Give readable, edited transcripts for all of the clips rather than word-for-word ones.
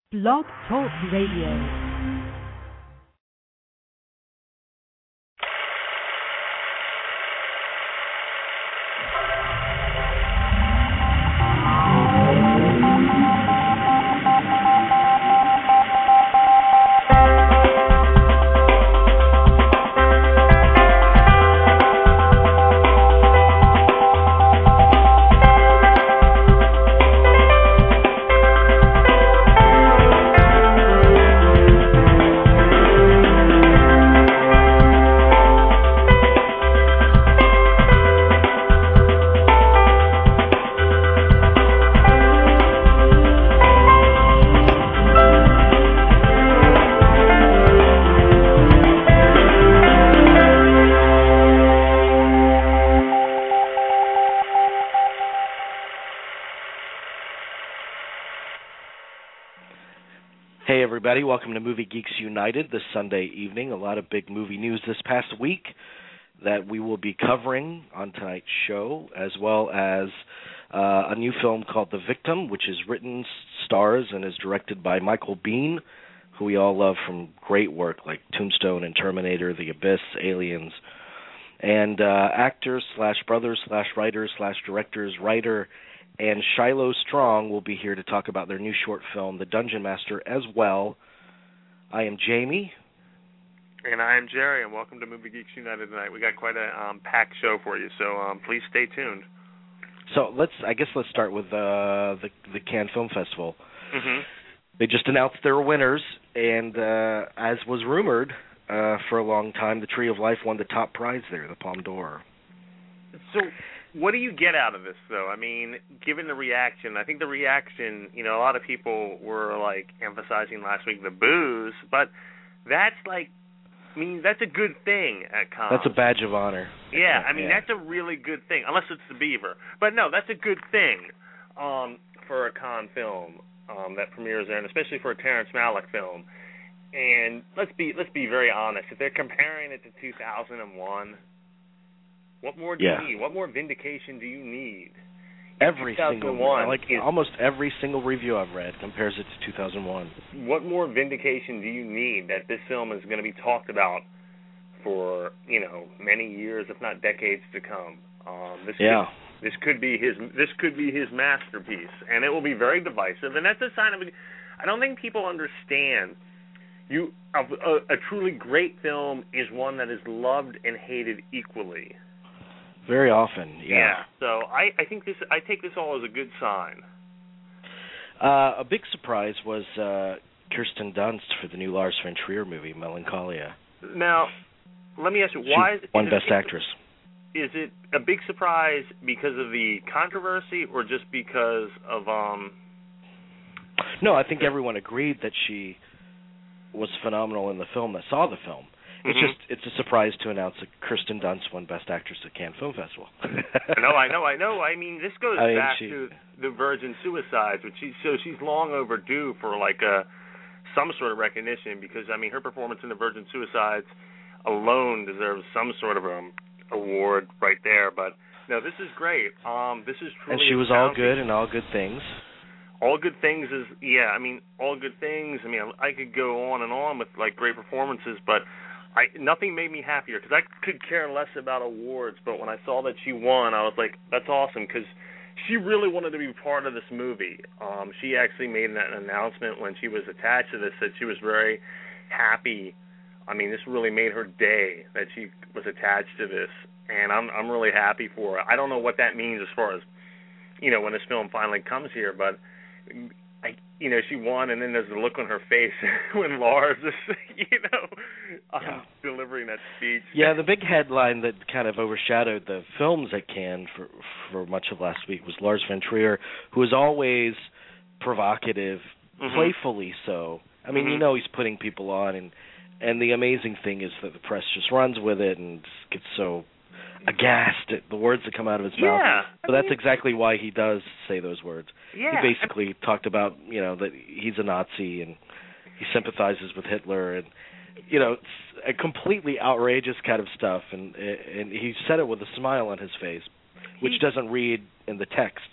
Blog Talk Radio. Welcome to Movie Geeks United this Sunday evening. A lot of big movie news this past week that we will be covering on tonight's show, as well as a new film called The Victim, which is written, stars, and is directed by Michael Biehn, who we all love from great work like Tombstone and Terminator, The Abyss, Aliens. And actors / brothers / writers / directors, writer, and Shiloh Strong will be here to talk about their new short film, The Dungeon Master, as well. I am Jamie. And I am Jerry, and welcome to Movie Geeks United tonight. We got quite a packed show for you, so please stay tuned. So let's start with the Cannes Film Festival. Mm-hmm. They just announced their winners, and as was rumored for a long time, the Tree of Life won the top prize there, the Palme d'Or. So what do you get out of this, though? I mean, given the reaction, I think the reaction, a lot of people were, emphasizing last week the boos, but that's, that's a good thing at Cannes. That's a badge of honor. Yeah, that's a really good thing, unless it's the beaver. But, no, that's a good thing for a Cannes film that premieres there, and especially for a Terrence Malick film. And let's be very honest. If they're comparing it to 2001... what more do you need? What more vindication do you need? Every single one. Almost every single review I've read compares it to 2001. What more vindication do you need that this film is going to be talked about for, many years, if not decades to come? This could be his masterpiece, and it will be very divisive. And that's a sign of I don't think people understand. A truly great film is one that is loved and hated equally. Very often, yeah. So I think I take this all as a good sign. A big surprise was Kirsten Dunst for the new Lars von Trier movie, Melancholia. Now, let me ask you, why is it... Won Best Actress. Is it a big surprise because of the controversy or just because of... No, I think everyone agreed that she was phenomenal in the film that saw the film. It's a surprise to announce that Kirsten Dunst won Best Actress at Cannes Film Festival. I know. I mean, this goes back to the Virgin Suicides, which she's long overdue for some sort of recognition because her performance in the Virgin Suicides alone deserves some sort of award right there. But no, this is great. This is truly. And she was all good in All Good Things. All Good Things is All Good Things. I could go on and on with great performances, but. Nothing made me happier because I could care less about awards, but when I saw that she won, I was like, that's awesome because she really wanted to be part of this movie. She actually made an announcement when she was attached to this that she was very happy. This really made her day that she was attached to this, and I'm really happy for her. I don't know what that means as far as, when this film finally comes here, but... she won, and then there's the look on her face when Lars is, delivering that speech. Yeah, the big headline that kind of overshadowed the films at Cannes for much of last week was Lars von Trier, who is always provocative, playfully so. He's putting people on, and the amazing thing is that the press just runs with it and gets so aghast at the words that come out of his mouth. So that's exactly why he does say those words. Yeah. He basically talked about, that he's a Nazi and he sympathizes with Hitler and, it's a completely outrageous kind of stuff. And he said it with a smile on his face, which doesn't read in the text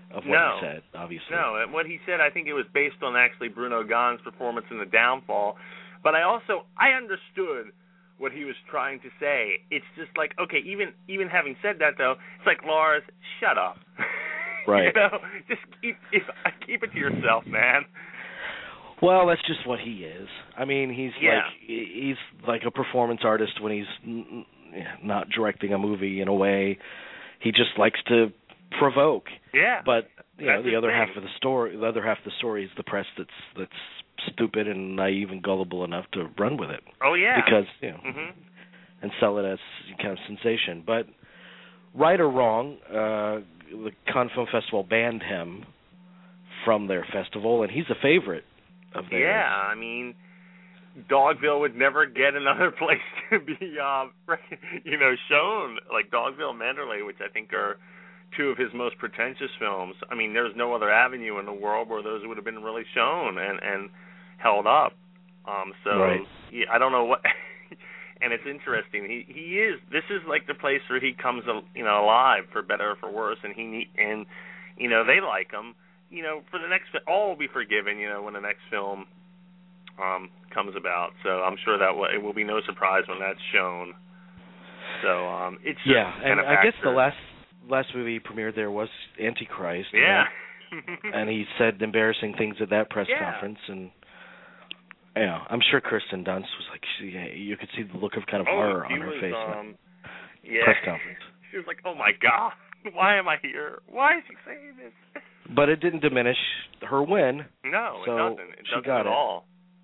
of what he said, obviously. No, and what he said, I think it was based on actually Bruno Gann's performance in The Downfall. But I understood what he was trying to say. It's just like, okay, even having said that, though, it's like, Lars, shut up. Right. Just keep it to yourself, man. Well, that's just what he is. I mean, he's like a performance artist when he's not directing a movie in a way. He just likes to provoke. Yeah. But the other half of the story is the press that's stupid and naive and gullible enough to run with it. Oh yeah. Because and sell it as kind of sensation. But right or wrong, the Cannes Film Festival banned him from their festival, and he's a favorite of theirs. Yeah, I mean, Dogville would never get another place to be, shown. Like Dogville and Manderley, which I think are two of his most pretentious films. I mean, there's no other avenue in the world where those would have been really shown and held up. Right. Yeah, I don't know what. And it's interesting. He is. This is like the place where he comes, alive for better or for worse, and they like him. For the next, all will be forgiven. When the next film comes about. So I'm sure that it will be no surprise when that's shown. So it's just and I guess the last movie he premiered there was Antichrist. Yeah. And he said embarrassing things at that press conference, and I'm sure Kirsten Dunst was like, you could see the look of kind of horror on her face. Press conference. She was like, "Oh my God, why am I here? Why is she saying this?" But it didn't diminish her win. No, so it doesn't. It doesn't got at all.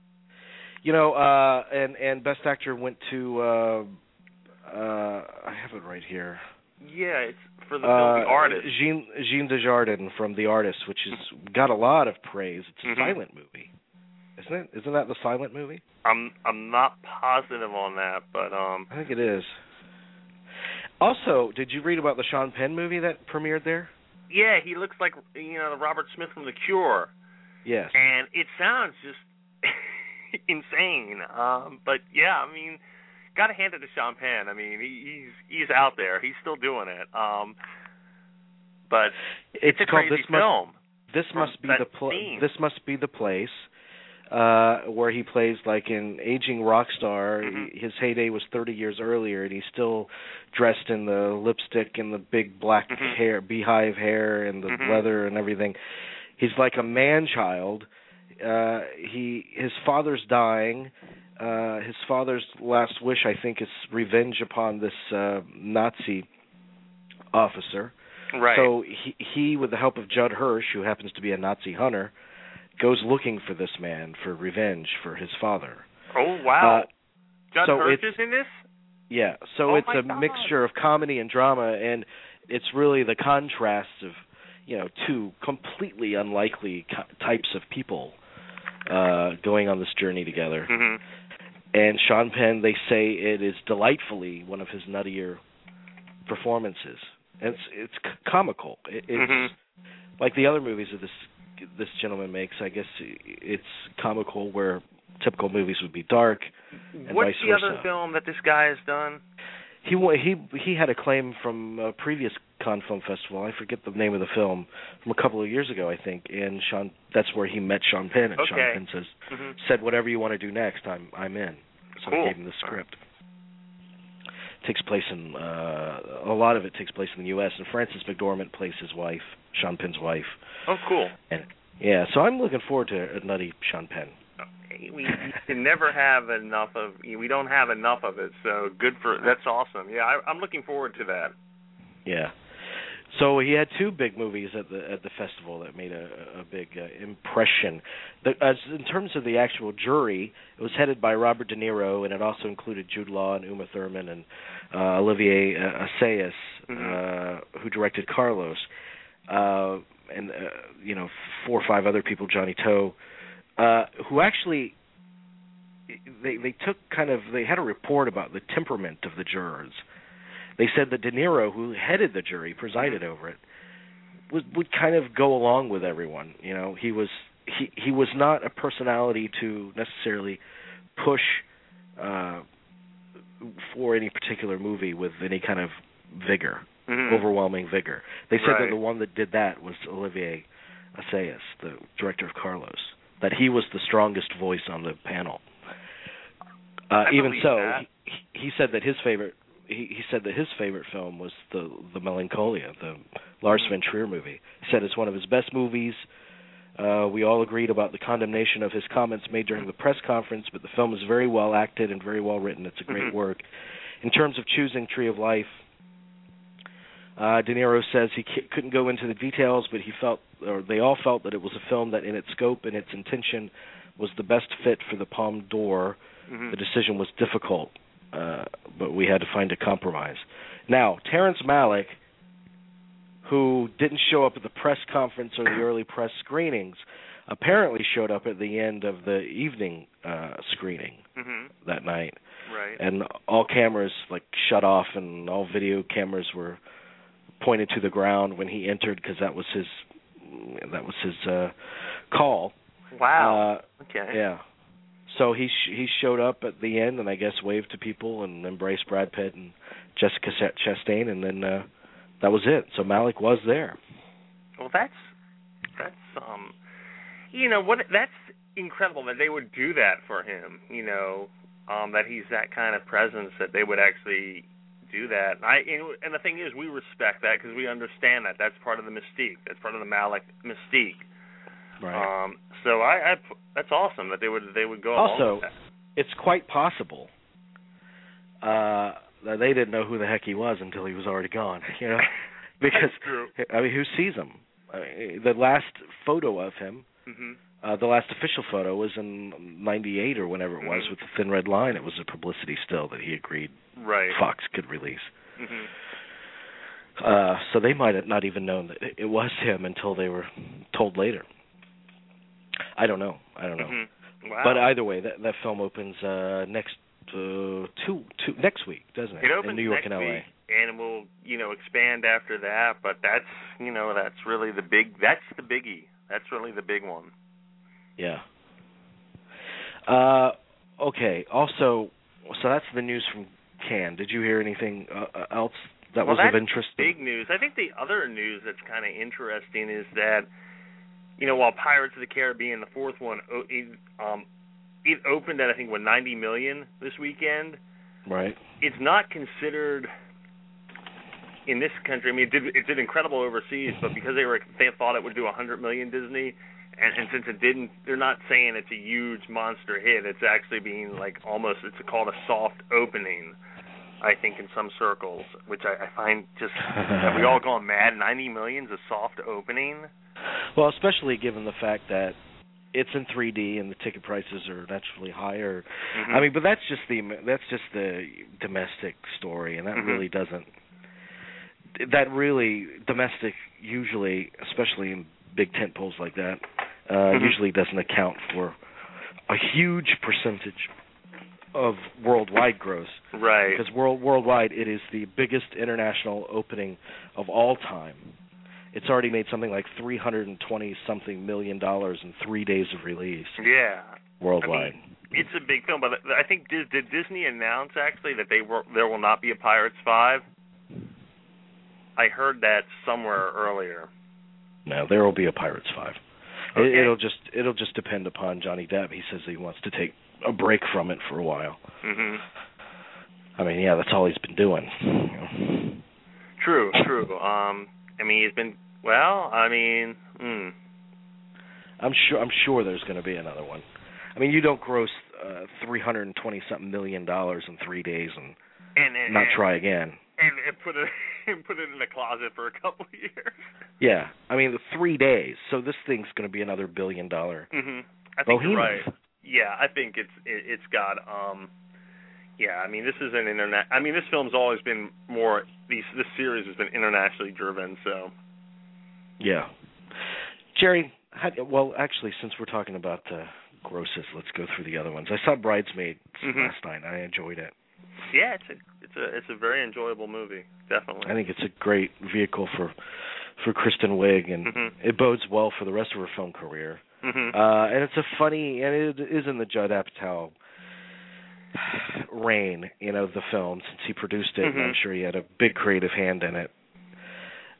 And Best Actor went to I have it right here. Yeah, it's for the film The Artist. Jean Dujardin from The Artist, which has got a lot of praise. It's a silent movie, isn't it? Isn't that the silent movie? I'm not positive on that, but I think it is. Also, did you read about the Sean Penn movie that premiered there? Yeah, he looks like Robert Smith from The Cure. Yes. And it sounds just insane. But yeah, I mean, got to hand it to Sean Penn. I mean, he's out there. He's still doing it. But it's a called crazy film. This must be the place where he plays like an aging rock star. Mm-hmm. His heyday was 30 years earlier, and he's still dressed in the lipstick and the big black hair, beehive hair, and the leather and everything. He's like a man-child. His father's dying. His father's last wish, I think, is revenge upon this Nazi officer. Right. So he, with the help of Judd Hirsch, who happens to be a Nazi hunter, goes looking for this man for revenge for his father. Oh, wow. Judd Hirsch is in this? Yeah. So it's a mixture of comedy and drama, and it's really the contrast of, two completely unlikely types of people going on this journey together. Mm-hmm. And Sean Penn, they say it is delightfully one of his nuttier performances. And it's comical. It's like the other movies that this gentleman makes. I guess it's comical where typical movies would be dark. And what's vice the versa. other film that this guy has done? He had a claim from a previous Cannes Film Festival. I forget the name of the film from a couple of years ago, I think. And that's where he met Sean Penn. And Sean Penn said, "Whatever you want to do next, I'm in." So cool. I gave him the script. Takes place in a lot of it takes place in the U.S. and Frances McDormand plays his wife, Sean Penn's wife. Oh, cool. And so I'm looking forward to a nutty Sean Penn. We can never have enough of. We don't have enough of it. So that's awesome. Yeah, I'm looking forward to that. Yeah. So he had two big movies at the festival that made a big impression. In terms of the actual jury, it was headed by Robert De Niro, and it also included Jude Law and Uma Thurman and Olivier Assayas, who directed Carlos, and 4 or 5 other people, Johnny To, who actually they had a report about the temperament of the jurors. They said that De Niro, who headed the jury, presided over it, would kind of go along with everyone. He was not a personality to necessarily push for any particular movie with any kind of vigor. overwhelming vigor. They said Right. that the one that did that was Olivier Assayas, the director of Carlos, that he was the strongest voice on the panel. Even so, he said that his favorite film was the Melancholia, the Lars von Trier movie. He said it's one of his best movies. We all agreed about the condemnation of his comments made during the press conference, but the film is very well acted and very well written. It's a great work. In terms of choosing Tree of Life, De Niro says he couldn't go into the details, but they all felt that it was a film that in its scope and its intention was the best fit for the Palme d'Or. The decision was difficult, but we had to find a compromise. Now, Terrence Malick, who didn't show up at the press conference or the early press screenings, apparently showed up at the end of the evening screening that night. Right. And all cameras shut off, and all video cameras were pointed to the ground when he entered, because that was his call. Wow. Okay. Yeah. So he showed up at the end, and I guess waved to people and embraced Brad Pitt and Jessica Chastain, and then that was it. So Malick was there. Well, that's that's incredible that they would do that for him. That he's that kind of presence, that they would actually do that. And the thing is, we respect that because we understand that that's part of the mystique. That's part of the Malick mystique. Right. So that's awesome that they would go along also, with that. It's quite possible that they didn't know who the heck he was until he was already gone. Because That's true. I mean, who sees him? The last photo of him, the last official photo, was in '98 or whenever it was, with the Thin Red Line. It was a publicity still that he agreed Fox could release. So they might have not even known that it was him until they were told later. I don't know. Wow. But either way, that film opens next week, doesn't it? It opens in New York next and LA. week, and we'll expand after that. But that's really the biggie. That's really the big one. Yeah. Okay. Also, so that's the news from Cannes. Did you hear anything else that was of interest? Big news. I think the other news that's kind of interesting is that, while Pirates of the Caribbean, the fourth one, it opened at, I think, $90 million this weekend. Right. It's not considered in this country. I mean, it did incredible overseas, but because they thought it would do $100 million, Disney, and since it didn't, they're not saying it's a huge monster hit. It's actually being it's called a soft opening, I think, in some circles, which I find just, have we all gone mad? $90 million's a soft opening? Well, especially given the fact that it's in 3D and the ticket prices are naturally higher. I mean, but that's just the domestic story, and that really doesn't. That really domestic usually, especially in big tent poles like that, usually doesn't account for a huge percentage of worldwide gross. Right. Because worldwide, it is the biggest international opening of all time. It's already made something like $320-something million in 3 days of release. Yeah. Worldwide. I mean, it's a big film, but I think, did Disney announce, actually, that there will not be a Pirates 5? I heard that somewhere earlier. No, there will be a Pirates 5. Okay. It'll just depend upon Johnny Depp. He says he wants to take a break from it for a while. I mean, yeah, that's all he's been doing. True. I mean, he's been, I'm sure there's going to be another one. I mean, you don't gross $320-something million in 3 days and not try again. And put it in the closet for a couple of years. Yeah, I mean, 3 days. So this thing's going to be another $1 billion. I think you're right. Yeah, I think it's got. Yeah, I mean, this is an internet. I mean, this film's always been more. This series has been internationally driven. So. Yeah. Jerry, actually, since we're talking about grosses, let's go through the other ones. I saw Bridesmaids last night. I enjoyed it. Yeah, it's a very enjoyable movie, definitely. I think it's a great vehicle for Kristen Wiig, and it bodes well for the rest of her film career. And it's a funny, and it is in the Judd Apatow reign, the film, since he produced it, and I'm sure he had a big creative hand in it.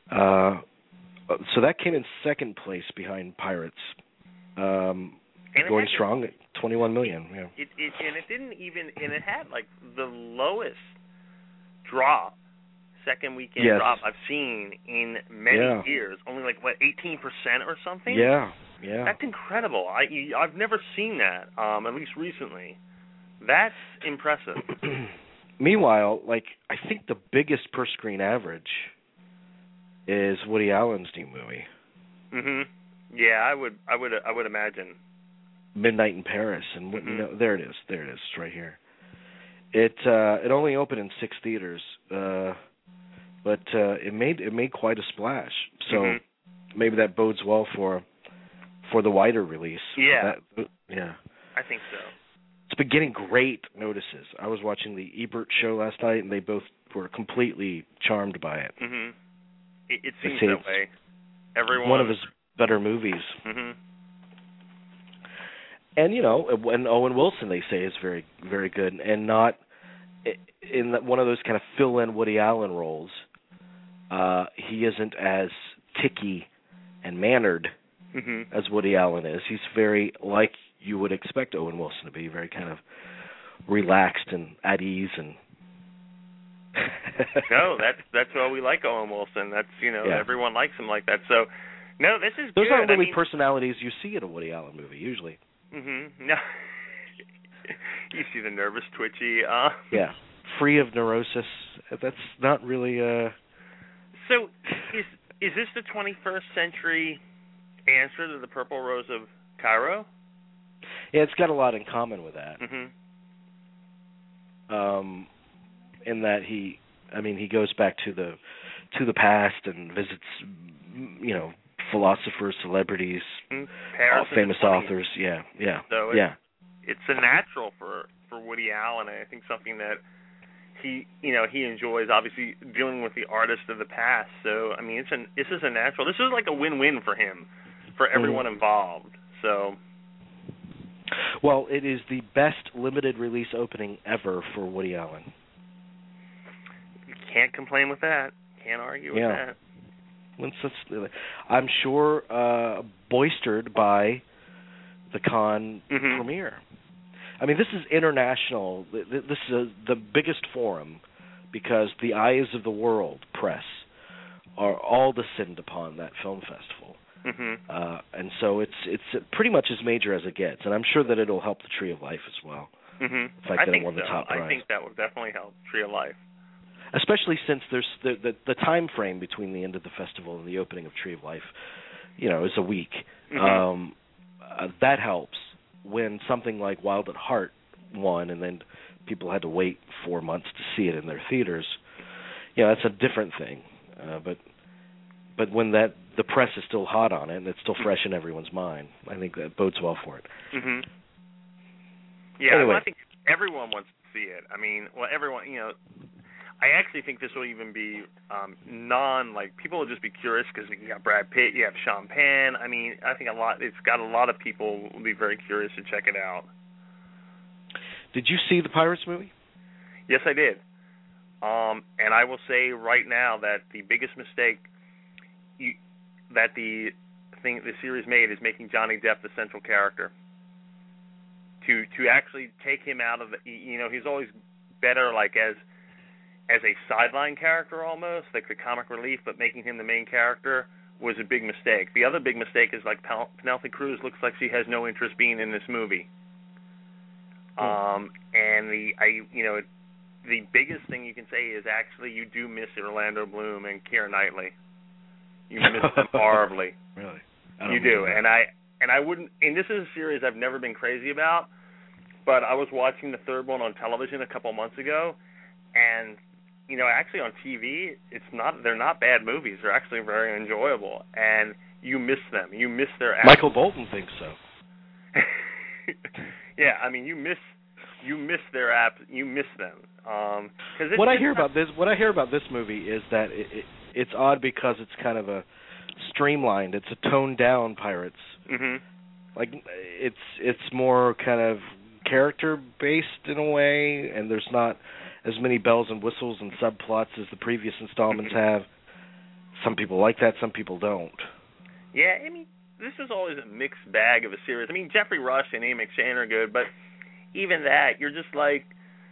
So that came in second place behind Pirates. Going strong at $21 million. Yeah. It didn't even, and it had like the lowest drop, second weekend drop I've seen in many years. Only like 18% or something. Yeah. That's incredible. I've never seen that, at least recently. That's impressive. Meanwhile, I think the biggest per screen average is Woody Allen's new movie. Mhm. Yeah, I would imagine. Midnight in Paris, and there it is. There it is. It's right here. It only opened in 6 theaters, but it made quite a splash. So maybe that bodes well for the wider release. Yeah. I think so. It's been getting great notices. I was watching the Ebert show last night, and they both were completely charmed by it. Mhm. It seems that way. Everyone. One of his better movies. Mhm. And and Owen Wilson, they say, is very, very good, and not in one of those kind of fill-in Woody Allen roles. He isn't as ticky and mannered as Woody Allen is. He's very like you would expect Owen Wilson to be, very kind of relaxed and at ease. And no, that's why we like Owen Wilson. That's everyone likes him like that. So no, this is those good. aren't really personalities you see in a Woody Allen movie usually. No. You see the nervous, twitchy. Yeah, free of neurosis. That's not really. So, is this the 21st century answer to the Purple Rose of Cairo? Yeah, it's got a lot in common with that. In that he goes back to the past and visits, philosophers, celebrities, famous authors. Yeah. So it's a natural for Woody Allen, and I think something that he enjoys, obviously dealing with the artists of the past. So this is a natural. This is like a win-win for him, for everyone involved. So. Well, it is the best limited release opening ever for Woody Allen. You can't complain with that. Can't argue with that. I'm sure boistered by the Cannes premiere. This is international. This is the biggest forum because the eyes of the world press are all descend upon that film festival. And so it's pretty much as major as it gets. And I'm sure that it'll help the Tree of Life as well. If I think so. I think that would definitely help Tree of Life. Especially since there's the time frame between the end of the festival and the opening of Tree of Life, is a week. That helps when something like Wild at Heart won, and then people had to wait 4 months to see it in their theaters. That's a different thing. But when the press is still hot on it and it's still fresh in everyone's mind, I think that bodes well for it. Yeah, anyway. I think everyone wants to see it. Everyone, I actually think this will even be people will just be curious because you got Brad Pitt, you have Sean Penn. I think it's got a lot of people will be very curious to check it out. Did you see the Pirates movie? Yes, I did. And I will say right now that the biggest mistake that the series made is making Johnny Depp the central character. To actually take him out of he's always better as a sideline character almost, like the comic relief, but making him the main character was a big mistake. The other big mistake is Penelope Cruz looks like she has no interest being in this movie. And the biggest thing you can say is actually you do miss Orlando Bloom and Keira Knightley. You miss them horribly. Really? You do. And I wouldn't, and this is a series I've never been crazy about, but I was watching the third one on television a couple months ago, and actually on TV, they're not bad movies. They're actually very enjoyable, and you miss them. You miss their acting. Michael Bolton thinks so. Yeah, you miss their you miss them. What I hear about this movie is that it's odd because it's kind of a streamlined. It's a toned down Pirates. It's more kind of character based in a way, and there's not as many bells and whistles and subplots as the previous installments have. some people like that, some people don't. Yeah, I mean, this is always a mixed bag of a series. I mean, Jeffrey Rush and Amy McShane are good, but even that, you're just like,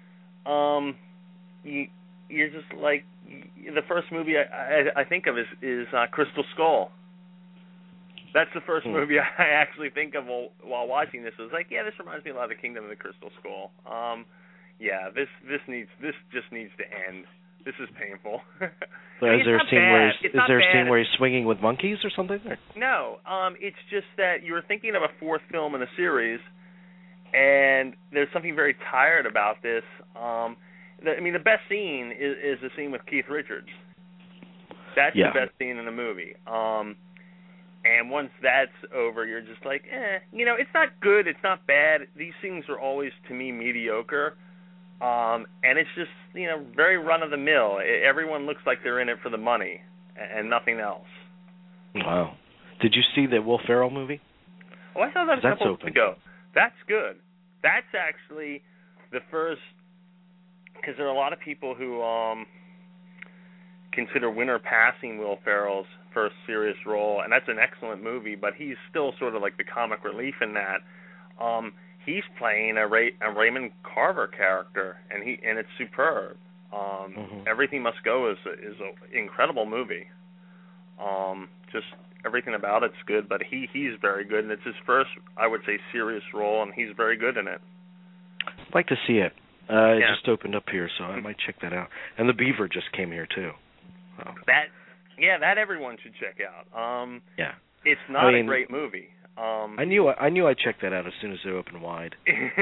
you're just like, the first movie I think of is Crystal Skull. That's the first movie I actually think of while watching this. It was like, yeah, this reminds me a lot of Kingdom of the Crystal Skull. Yeah, this just needs to end. This is painful. So is there a scene where he's swinging with monkeys or something? Or? No, it's just that you were thinking of a fourth film in a series, and there's something very tired about this. The best scene is the scene with Keith Richards. That's the best scene in the movie. And once that's over, you're just like, it's not good, it's not bad. These things are always, to me, mediocre. And it's just, very run-of-the-mill. Everyone looks like they're in it for the money and nothing else. Wow. Did you see the Will Ferrell movie? Oh, I saw that a couple weeks ago. That's good. That's actually the first, because there are a lot of people who consider Winter Passing Will Ferrell's first serious role, and that's an excellent movie, but he's still sort of like the comic relief in that. He's playing a Raymond Carver character, and it's superb. Everything Must Go is an incredible movie. Just everything about it's good, but he's very good, and it's his first, I would say, serious role, and he's very good in it. I'd like to see it. It just opened up here, so I might check that out. And The Beaver just came here too. Oh. That everyone should check out. It's not a great movie. I knew I'd check that out as soon as it opened wide.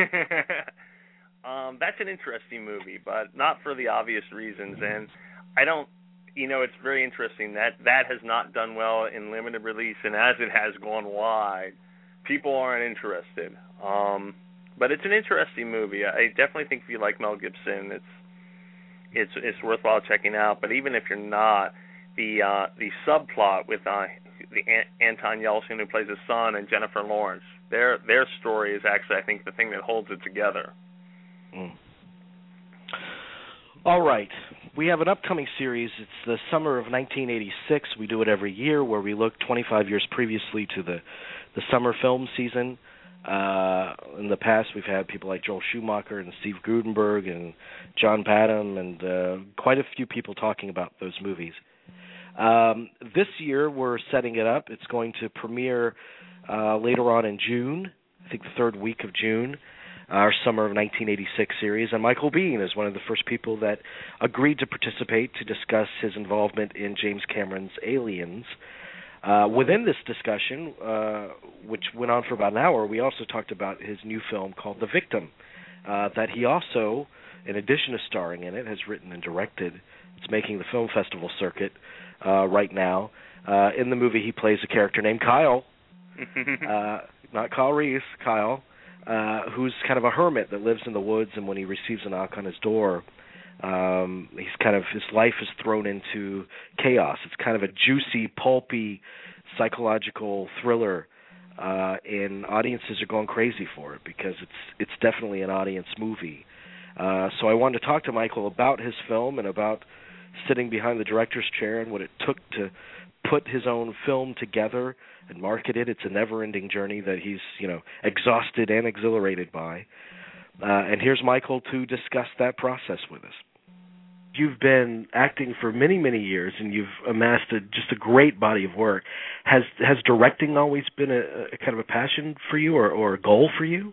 That's an interesting movie, but not for the obvious reasons. And I don't, it's very interesting that has not done well in limited release, and as it has gone wide, people aren't interested. But it's an interesting movie. I definitely think if you like Mel Gibson, it's worthwhile checking out. But even if you're not, the subplot with Anton Yelchin, who plays his son, and Jennifer Lawrence, their story is actually, I think, the thing that holds it together. All right. We have an upcoming series. It's the summer of 1986. We do it every year, where we look 25 years previously to the summer film season. In the past, we've had people like Joel Schumacher and Steve Guttenberg and John Badham and quite a few people talking about those movies. This year, we're setting it up. It's going to premiere later on in June, I think the third week of June, our Summer of 1986 series. And Michael Biehn is one of the first people that agreed to participate to discuss his involvement in James Cameron's Aliens. Within this discussion, which went on for about an hour, we also talked about his new film called The Victim, that he also, in addition to starring in it, has written and directed. It's making the film festival circuit right now. In the movie, he plays a character named Kyle, not Kyle Reese, Kyle, who's kind of a hermit that lives in the woods, and when he receives a knock on his door, his life is thrown into chaos. It's kind of a juicy, pulpy, psychological thriller, and audiences are going crazy for it because it's definitely an audience movie. So I wanted to talk to Michael about his film and about sitting behind the director's chair and what it took to put his own film together and market it. It's a never-ending journey that he's, exhausted and exhilarated by. And here's Michael to discuss that process with us. You've been acting for many, many years, and you've amassed just a great body of work. Has directing always been a kind of a passion for you or a goal for you?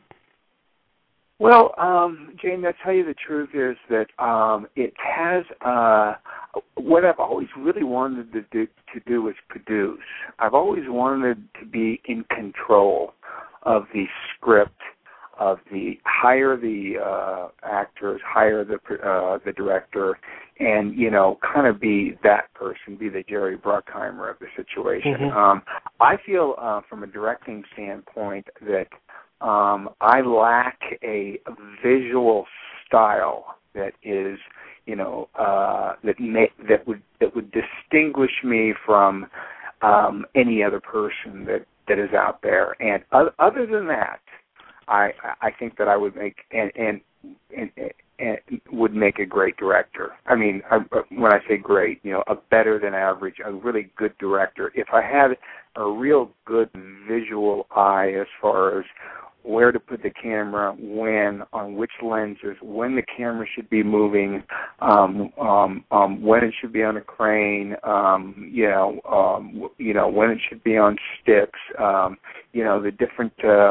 Well, Jamie, I'll tell you the truth is that it has what I've always really wanted to do is produce. I've always wanted to be in control of the script, of the hire the actors, hire the director, and kind of be that person, be the Jerry Bruckheimer of the situation. Mm-hmm. I feel from a directing standpoint that I lack a visual style that is, that would distinguish me from any other person that is out there. And other than that, I think that I would make, and and would make a great director. I mean, when I say great, a better than average, a really good director. If I had a real good visual eye as far as where to put the camera, when, on which lenses, when the camera should be moving, when it should be on a crane, when it should be on sticks, the different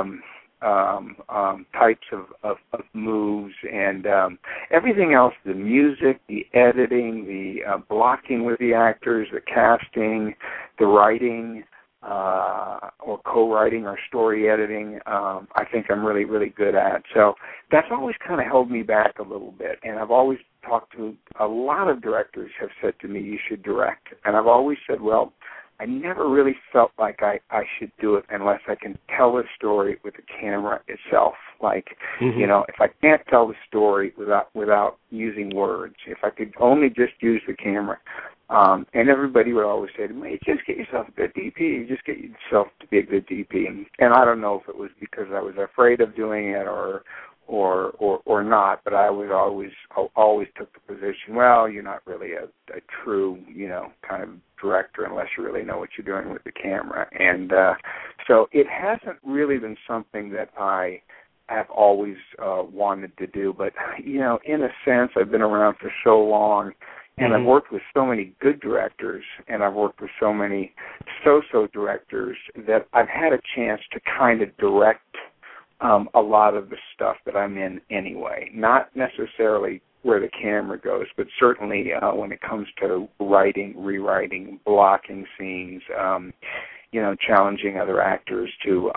types of moves and everything else, the music, the editing, the blocking with the actors, the casting, the writing, or co-writing or story editing, I think I'm really, really good at. So that's always kind of held me back a little bit. And I've always talked to a lot of directors have said to me, you should direct. And I've always said, well, I never really felt like I should do it unless I can tell the story with the camera itself. Like, if I can't tell the story without using words, if I could only just use the camera. And everybody would always say to me, just get yourself a good DP, just get yourself to be a good DP. And I don't know if it was because I was afraid of doing it or not, but I was always took the position, well, you're not really a true, kind of director unless you really know what you're doing with the camera. And so it hasn't really been something that I have always wanted to do, but, in a sense, I've been around for so long, and I've worked with so many good directors, and I've worked with so many so-so directors that I've had a chance to kind of direct a lot of the stuff that I'm in anyway. Not necessarily where the camera goes, but certainly when it comes to writing, rewriting, blocking scenes, challenging other actors to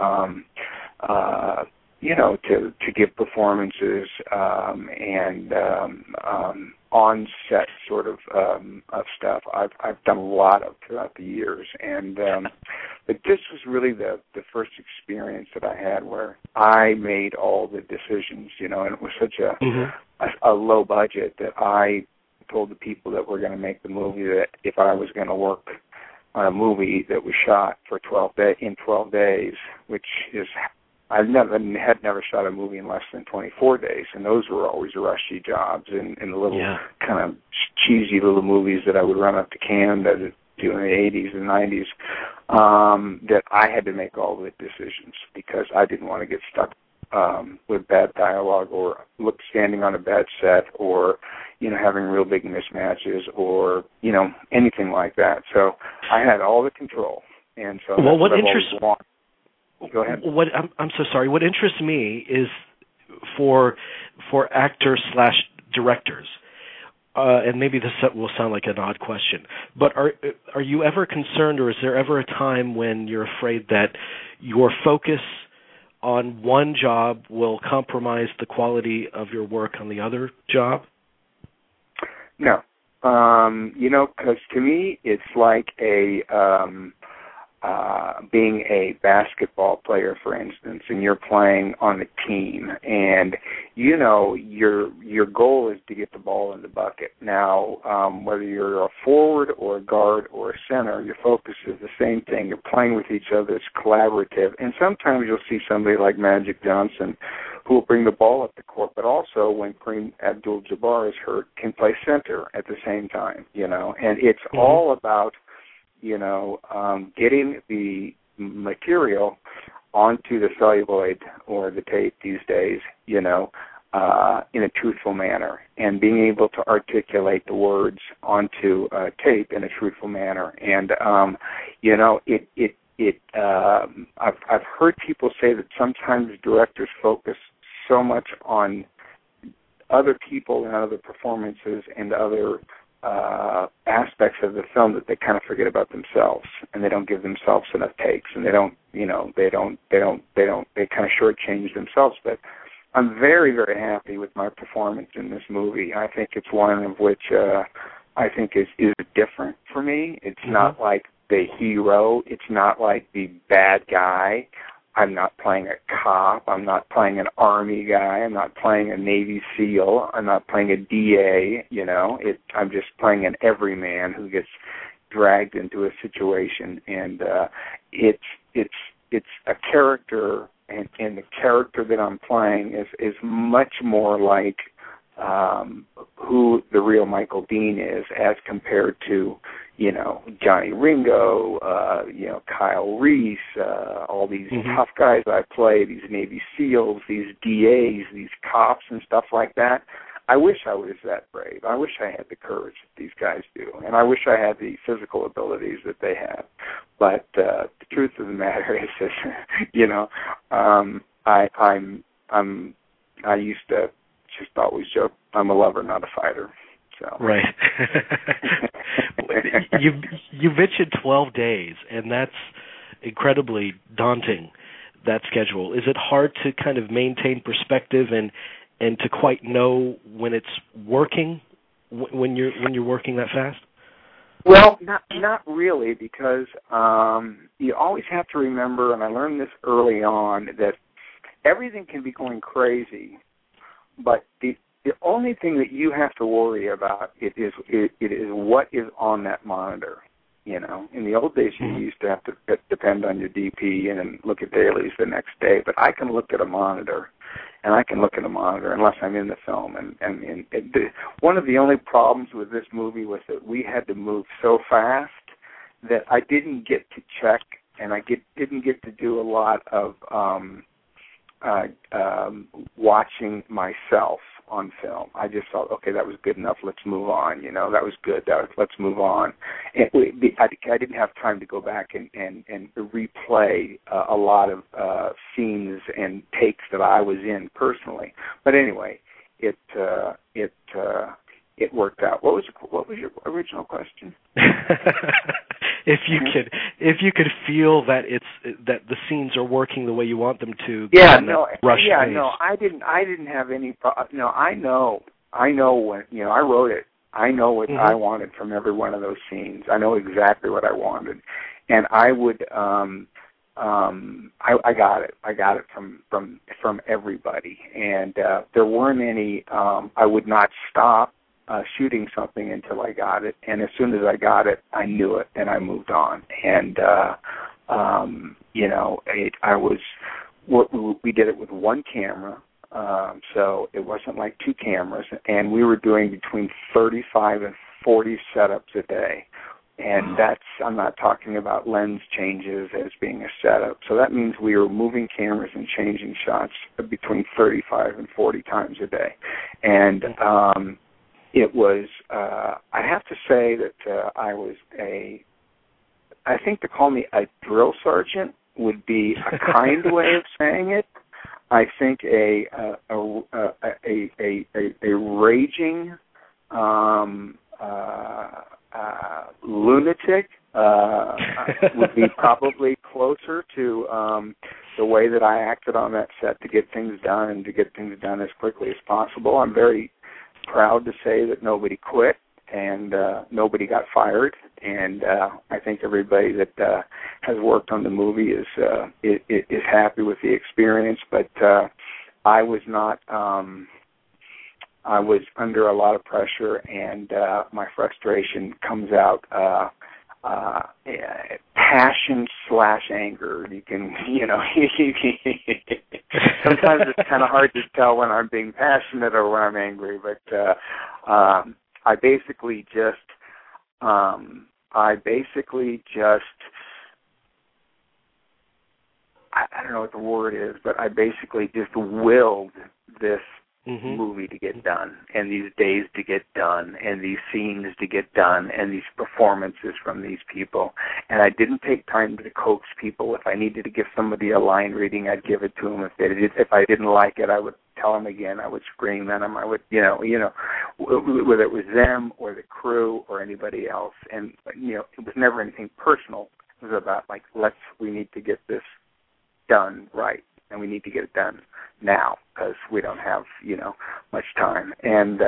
give performances and on-set sort of stuff. I've done a lot of throughout the years, and but this was really the first experience that I had where I made all the decisions, and it was such a low budget that I told the people that were going to make the movie that if I was going to work on a movie that was shot for 12 days, which is I had never shot a movie in less than 24 days, and those were always rushy jobs and the little kind of cheesy little movies that I would run up to Cannes that I'd do in the 80s and 90s, that I had to make all the decisions because I didn't want to get stuck with bad dialogue or standing on a bad set or, having real big mismatches or, anything like that. So I had all the control, and so that's what I've always wanted. Go ahead. I'm so sorry. What interests me is for actors / directors, and maybe this will sound like an odd question, but are you ever concerned, or is there ever a time when you're afraid that your focus on one job will compromise the quality of your work on the other job? No. Because to me it's like being a basketball player, for instance, and you're playing on a team, and your goal is to get the ball in the bucket. Now, whether you're a forward or a guard or a center, your focus is the same thing. You're playing with each other. It's collaborative, and sometimes you'll see somebody like Magic Johnson who will bring the ball up the court, but also when Kareem Abdul-Jabbar is hurt, can play center at the same time. And it's all about getting the material onto the celluloid or the tape these days, in a truthful manner, and being able to articulate the words onto tape in a truthful manner. And I've heard people say that sometimes directors focus so much on other people and other performances and other aspects of the film that they kind of forget about themselves, and they don't give themselves enough takes, and they kind of shortchange themselves. But I'm very, very happy with my performance in this movie. I think it's one of which I think is different for me. It's not like the hero. It's not like the bad guy. I'm not playing a cop. I'm not playing an Army guy. I'm not playing a Navy SEAL. I'm not playing a DA. I'm just playing an everyman who gets dragged into a situation, and it's a character and the character that I'm playing is much more like who the real Michael Dean is as compared to, Johnny Ringo, Kyle Reese, all these tough guys I play, these Navy SEALs, these DAs, these cops and stuff like that. I wish I was that brave. I wish I had the courage that these guys do, and I wish I had the physical abilities that they have. But the truth of the matter is that, I used to just always joke, I'm a lover, not a fighter. So. Right. you mentioned 12 days, and that's incredibly daunting, that schedule. Is it hard to kind of maintain perspective and to quite know when it's working, when you're working that fast? Well, not really, because you always have to remember, and I learned this early on, that everything can be going crazy, but the only thing that you have to worry about it is what is on that monitor. In the old days, you used to have to depend on your DP and then look at dailies the next day. But I can look at a monitor, and I can look at a monitor unless I'm in the film. And one of the only problems with this movie was that we had to move so fast that I didn't get to check, and I didn't get to do a lot of watching myself on film. I just thought, okay, that was good enough. Let's move on. That was good. Let's move on. I didn't have time to go back and replay a lot of scenes and takes that I was in personally. But anyway, it worked out. What was your original question? If you could feel that that the scenes are working the way you want them to. I didn't have any. I know when I wrote it. I know what I wanted from every one of those scenes. I know exactly what I wanted, and I would. I got it. I got it from everybody, and there weren't any. I would not stop shooting something until I got it, and as soon as I got it, I knew it, and I moved on. And we did it with one camera, so it wasn't like two cameras, and we were doing between 35 and 40 setups a day. And I'm not talking about lens changes as being a setup. So that means we were moving cameras and changing shots between 35 and 40 times a day. And it was, I have to say that I think to call me a drill sergeant would be a kind way of saying it. I think a raging lunatic would be probably closer to the way that I acted on that set to get things done and to get things done as quickly as possible. I'm very proud to say that nobody quit and nobody got fired, and I think everybody that has worked on the movie is happy with the experience. But I was not. I was under a lot of pressure, and my frustration comes out. Passion/anger. You can, sometimes it's kind of hard to tell when I'm being passionate or when I'm angry, but I basically just I don't know what the word is, but I basically just willed this movie to get done, and these days to get done, and these scenes to get done, and these performances from these people. And I didn't take time to coax people. If I needed to give somebody a line reading, I'd give it to them. If I didn't like it, I would tell them again. I would scream at them. I would, whether it was them or the crew or anybody else. And it was never anything personal. It was about we need to get this done right. And we need to get it done now because we don't have, much time. And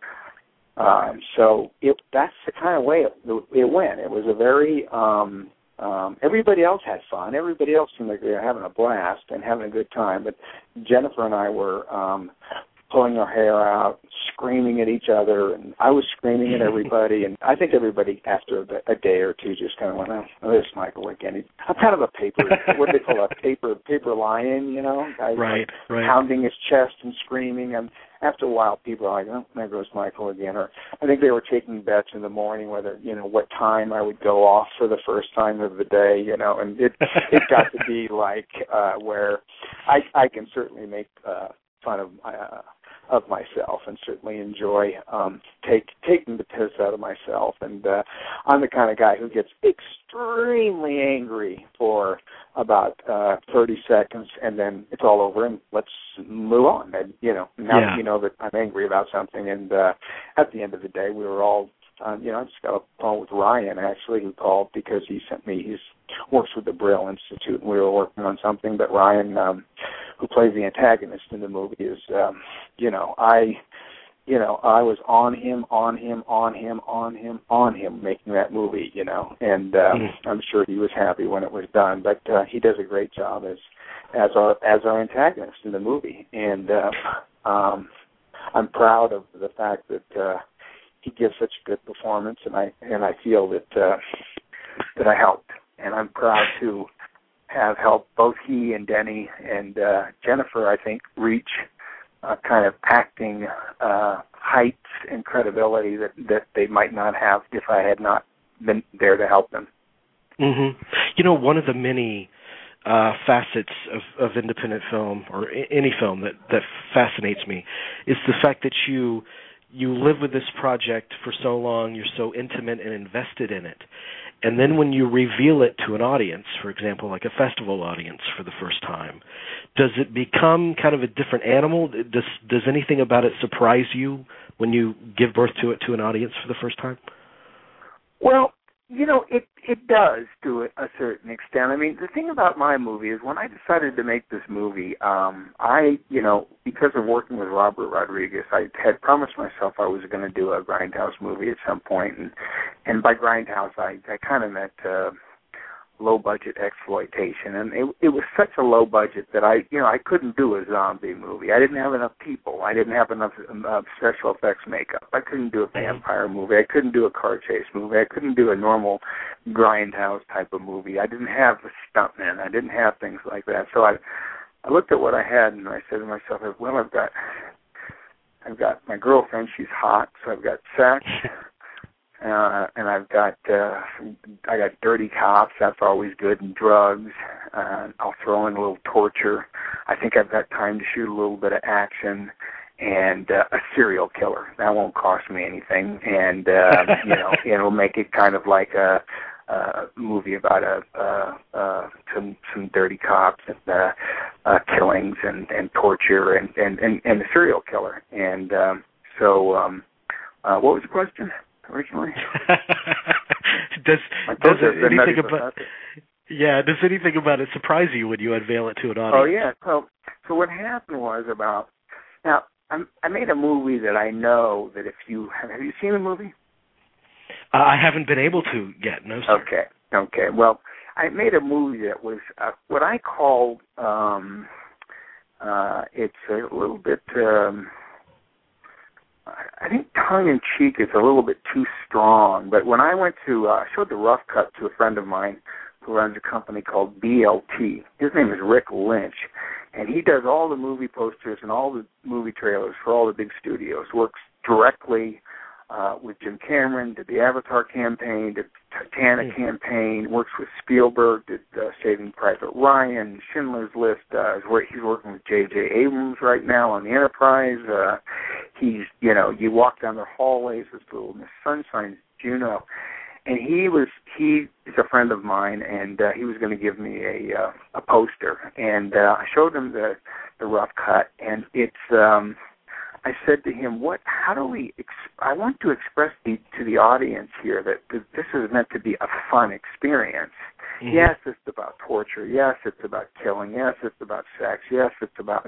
so that's the kind of way it went. It was a very, everybody else had fun. Everybody else seemed like they were having a blast and having a good time. But Jennifer and I were pulling our hair out, screaming at each other, and I was screaming at everybody, and I think everybody after a day or two just kind of went, oh, there's Michael again. I'm kind of a what they call a paper lion, you know, guys right. pounding his chest and screaming, and after a while, people are like, oh, there goes Michael again. Or I think they were taking bets in the morning whether, you know, what time I would go off for the first time of the day, you know, and it got to be like where I can certainly make fun of myself and certainly enjoy taking the piss out of myself. And I'm the kind of guy who gets extremely angry for about 30 seconds, and then it's all over, and let's move on. And, you know, now you know that I'm angry about something, and at the end of the day, we were all, you know, I just got a phone with Ryan, actually, who called because he sent me, he works with the Brill Institute, and we were working on something, but Ryan, who plays the antagonist in the movie, is, you know, I was on him making that movie, you know, and I'm sure he was happy when it was done. But he does a great job as our antagonist in the movie, and I'm proud of the fact that he gives such a good performance, and I feel that I helped, and I'm proud to have helped both he and Denny and Jennifer, I think, reach kind of acting heights and credibility that they might not have if I had not been there to help them. Mm-hmm. You know, one of the many facets of independent film, or any film that fascinates me, is the fact that you live with this project for so long, you're so intimate and invested in it. And then when you reveal it to an audience, for example, like a festival audience for the first time, does it become kind of a different animal? Does anything about it surprise you when you give birth to it to an audience for the first time? Well, you know, it does to a certain extent. I mean, the thing about my movie is when I decided to make this movie, I, you know, because of working with Robert Rodriguez, I had promised myself I was going to do a Grindhouse movie at some point, and by Grindhouse, I kind of meant low-budget exploitation, and it was such a low budget that I couldn't do a zombie movie. I didn't have enough people. I didn't have enough special effects makeup. I couldn't do a vampire movie. I couldn't do a car chase movie. I couldn't do a normal Grindhouse type of movie. I didn't have a stuntman. I didn't have things like that. So I looked at what I had, and I said to myself, well, I've got my girlfriend. She's hot, so I've got sex. And I got dirty cops. That's always good. And drugs. I'll throw in a little torture. I think I've got time to shoot a little bit of action, and a serial killer. That won't cost me anything, and you know, it'll make it kind of like a movie about some dirty cops and killings and torture and a serial killer. And so, what was the question originally? Does anything about it surprise you when you unveil it to an audience? Oh yeah. So what happened was I made a movie that I know that if you have you seen the movie? I haven't been able to yet. No, sir. Okay. Well, I made a movie that was what I called it's a little bit. I think tongue-in-cheek is a little bit too strong, but when I went to, I showed the rough cut to a friend of mine who runs a company called BLT. His name is Rick Lynch, and he does all the movie posters and all the movie trailers for all the big studios, works directly with Jim Cameron, did the Avatar campaign, did the Titanic campaign, works with Spielberg, did Saving Private Ryan, Schindler's List. He's working with J.J. Abrams right now on the Enterprise. He's, you know, you walk down the hallways with Little Miss Sunshine, Juno, and he is a friend of mine, and he was going to give me a poster, and I showed him the rough cut, and it's. I said to him, I want to express to the audience here that this is meant to be a fun experience. Mm-hmm. Yes, it's about torture. Yes, it's about killing. Yes, it's about sex. Yes, it's about,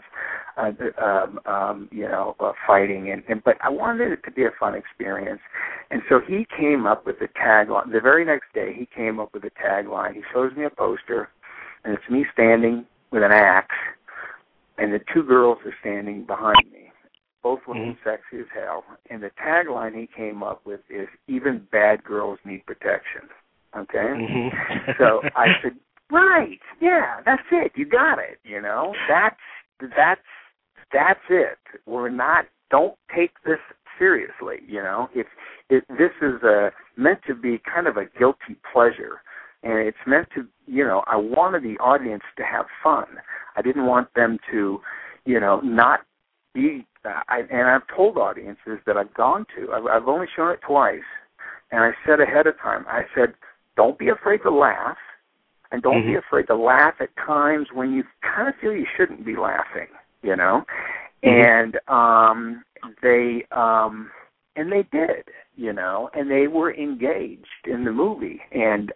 fighting. But I wanted it to be a fun experience. And so he came up with the tagline. The very next day, he came up with a tagline. He shows me a poster, and it's me standing with an axe, and the two girls are standing behind me. both looking sexy as hell, and the tagline he came up with is, "Even bad girls need protection." Okay? So I said, right, yeah, that's it. You got it, you know? That's it. Don't take this seriously, you know? This is meant to be kind of a guilty pleasure, and it's meant to, you know, I wanted the audience to have fun. I didn't want them to, you know, not be, and I've told audiences that I've gone to, I've only shown it twice, and I said ahead of time, I said, don't be afraid to laugh, and don't be afraid to laugh at times when you kind of feel you shouldn't be laughing, you know? And they did, you know, and they were engaged in the movie. And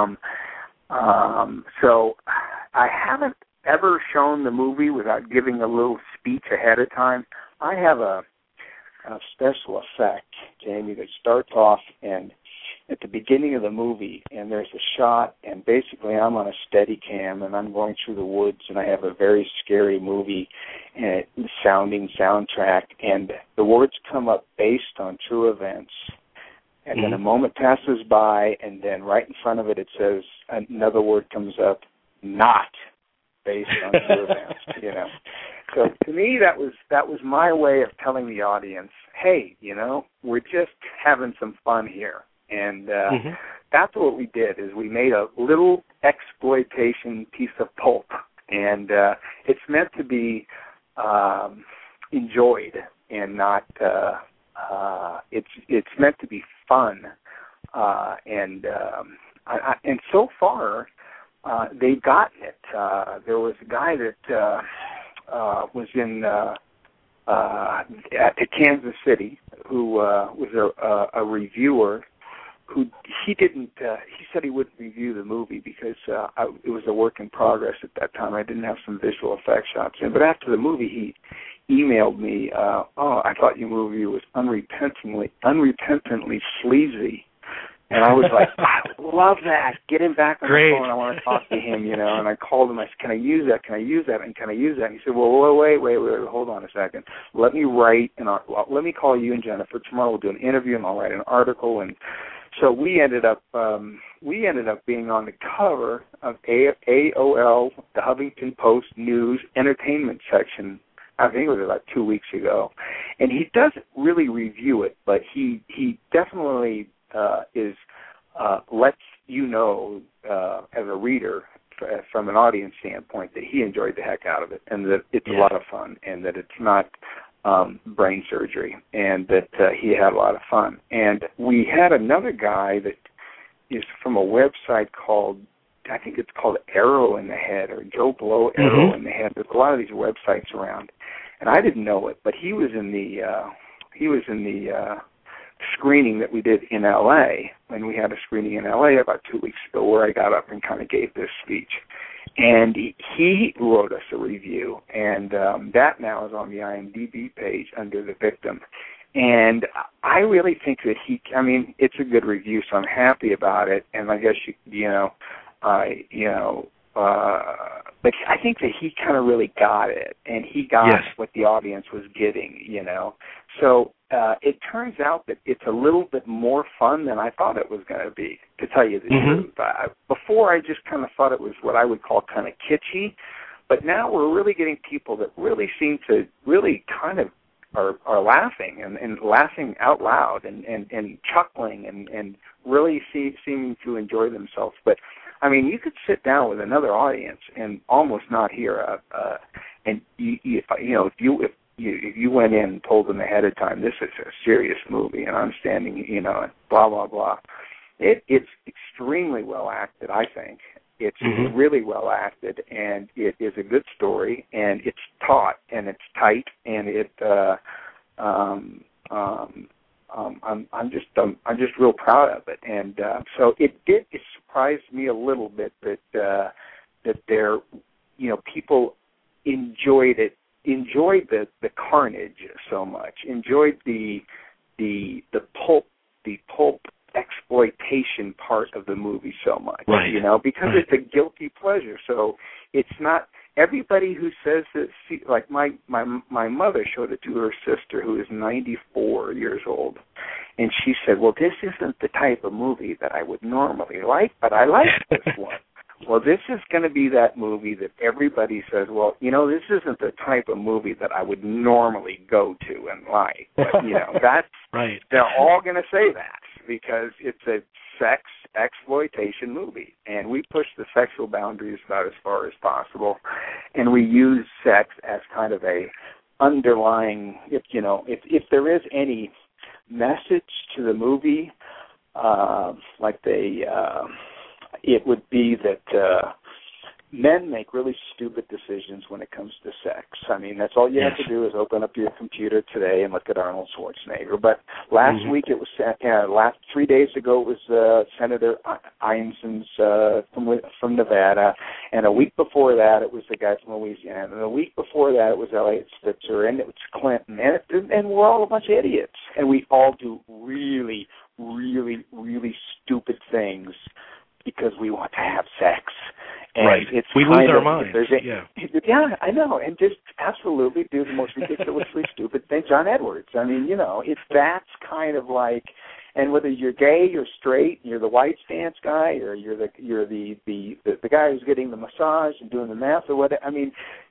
so I haven't ever shown the movie without giving a little speech ahead of time. I have a special effect, Jamie, that starts off and at the beginning of the movie, and there's a shot, and basically I'm on a steady cam, and I'm going through the woods, and I have a very scary movie and sounding soundtrack, and the words come up based on true events. And then a moment passes by, and then right in front of it, it says another word comes up, not based on true events, you know. So to me, that was my way of telling the audience, hey, you know, we're just having some fun here. And that's what we did, is we made a little exploitation piece of pulp. And it's meant to be enjoyed and not, it's meant to be fun. And so far, they've gotten it. There was a guy that was in at Kansas City who was a reviewer who he said he wouldn't review the movie because it was a work in progress at that time. I didn't have some visual effects shots in. But after the movie, he emailed me, I thought your movie was unrepentantly sleazy. And I was like, I love that. Get him back on the phone. I want to talk to him, you know. And I called him. I said, can I use that? Can I use that? And can I use that? And he said, well, wait, hold on a second. Let me write, and let me call you and Jennifer tomorrow. We'll do an interview, and I'll write an article. And so we ended up being on the cover of AOL, the Huffington Post News Entertainment section. I think it was about 2 weeks ago. And he doesn't really review it, but he definitely lets you know as a reader from an audience standpoint that he enjoyed the heck out of it, and that it's a lot of fun, and that it's not brain surgery, and that he had a lot of fun. And we had another guy that is from a website called, I think it's called Arrow in the Head, or Joe Blow Arrow in the Head. There's a lot of these websites around, and I didn't know it, but he was in the screening that we did in L.A., and we had a screening in L.A. about 2 weeks ago where I got up and kind of gave this speech. And he wrote us a review, and that now is on the IMDb page under The Victim. And I really think that it's a good review, so I'm happy about it. And I guess, but I think that he kind of really got it, and he got what the audience was getting, you know. So it turns out that it's a little bit more fun than I thought it was going to be, to tell you the truth. Before, I just kind of thought it was what I would call kind of kitschy, but now we're really getting people that really seem to really kind of are laughing and laughing out loud and chuckling and really seeming to enjoy themselves. But I mean, you could sit down with another audience and almost not hear if you went in and told them ahead of time, this is a serious movie, and I'm standing, you know, and blah, blah, blah. It's extremely well acted, I think. It's really well acted, and it is a good story, and it's taut, and it's tight, and I'm just real proud of it. And so it surprised me a little bit that there, you know, people enjoyed the carnage so much, enjoyed the pulp exploitation part of the movie so much, you know, because it's a guilty pleasure. So it's not everybody who says that, like my mother showed it to her sister who is 94 years old, and she said, well, this isn't the type of movie that I would normally like, but I like this one. Well, this is going to be that movie that everybody says, well, this isn't the type of movie that I would normally go to and like. But, that's right. They're all going to say that because it's a sex exploitation movie, and we push the sexual boundaries about as far as possible, and we use sex as kind of a underlying, if there is any message to the movie, it would be that men make really stupid decisions when it comes to sex. I mean, that's all you have to do is open up your computer today and look at Arnold Schwarzenegger. But last week it was, 3 days ago it was Senator Einsens from Nevada, and a week before that it was the guy from Louisiana, and a week before that it was Elliot Spitzer, and it was Clinton, and we're all a bunch of idiots, and we all do really, really, really stupid things because we want to have sex. And right. We lose our minds. Yeah, I know. And just absolutely do the most ridiculously stupid thing. John Edwards. I mean, that's kind of like, and whether you're gay or straight, you're the white stance guy, or you're the guy who's getting the massage and doing the math or whatever. I mean,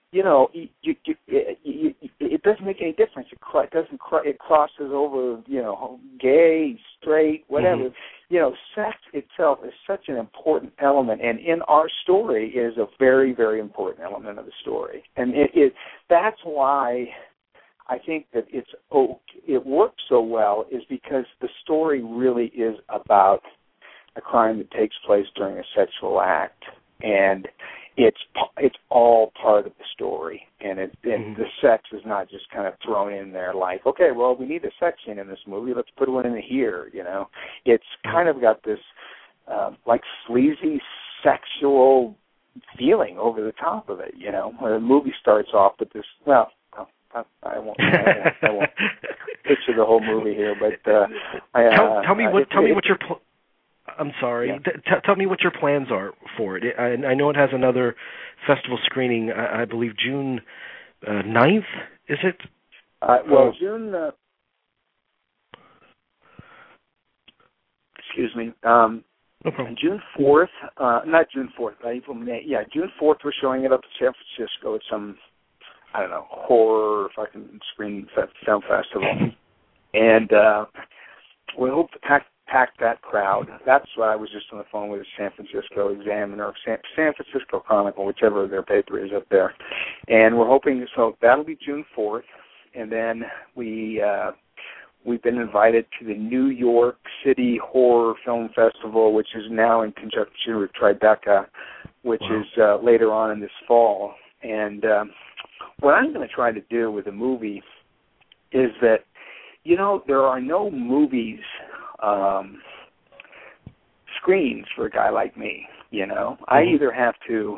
it doesn't make any difference. It crosses over, gay, straight, whatever. Sex itself is such an important element, and in our story is a very, very important element of the story. And that's why I think that it works so well, is because the story really is about a crime that takes place during a sexual act, and it's all part of the story, and the sex is not just kind of thrown in there like, okay, well, we need a sex scene in this movie, let's put one in here, It's kind of got this like sleazy sexual feeling over the top of it, Where the movie starts off with this, well, I won't picture the whole movie here, but tell me what your I'm sorry. Yeah. Tell me what your plans are for it. I know it has another festival screening, I believe June 9th, is it? June... excuse me. No problem. June 4th, not June 4th, April, May. Yeah, June 4th we're showing it up in San Francisco at some, I don't know, horror fucking screen film festival. And we hope to pack that crowd. That's why I was just on the phone with the San Francisco Examiner, or San Francisco Chronicle, whichever their paper is up there. And we're hoping, so that'll be June 4th. And then we've been invited to the New York City Horror Film Festival, which is now in conjunction with Tribeca, which is later on in this fall. And what I'm going to try to do with the movie is that, there are no movies screens for a guy like me, I either have to,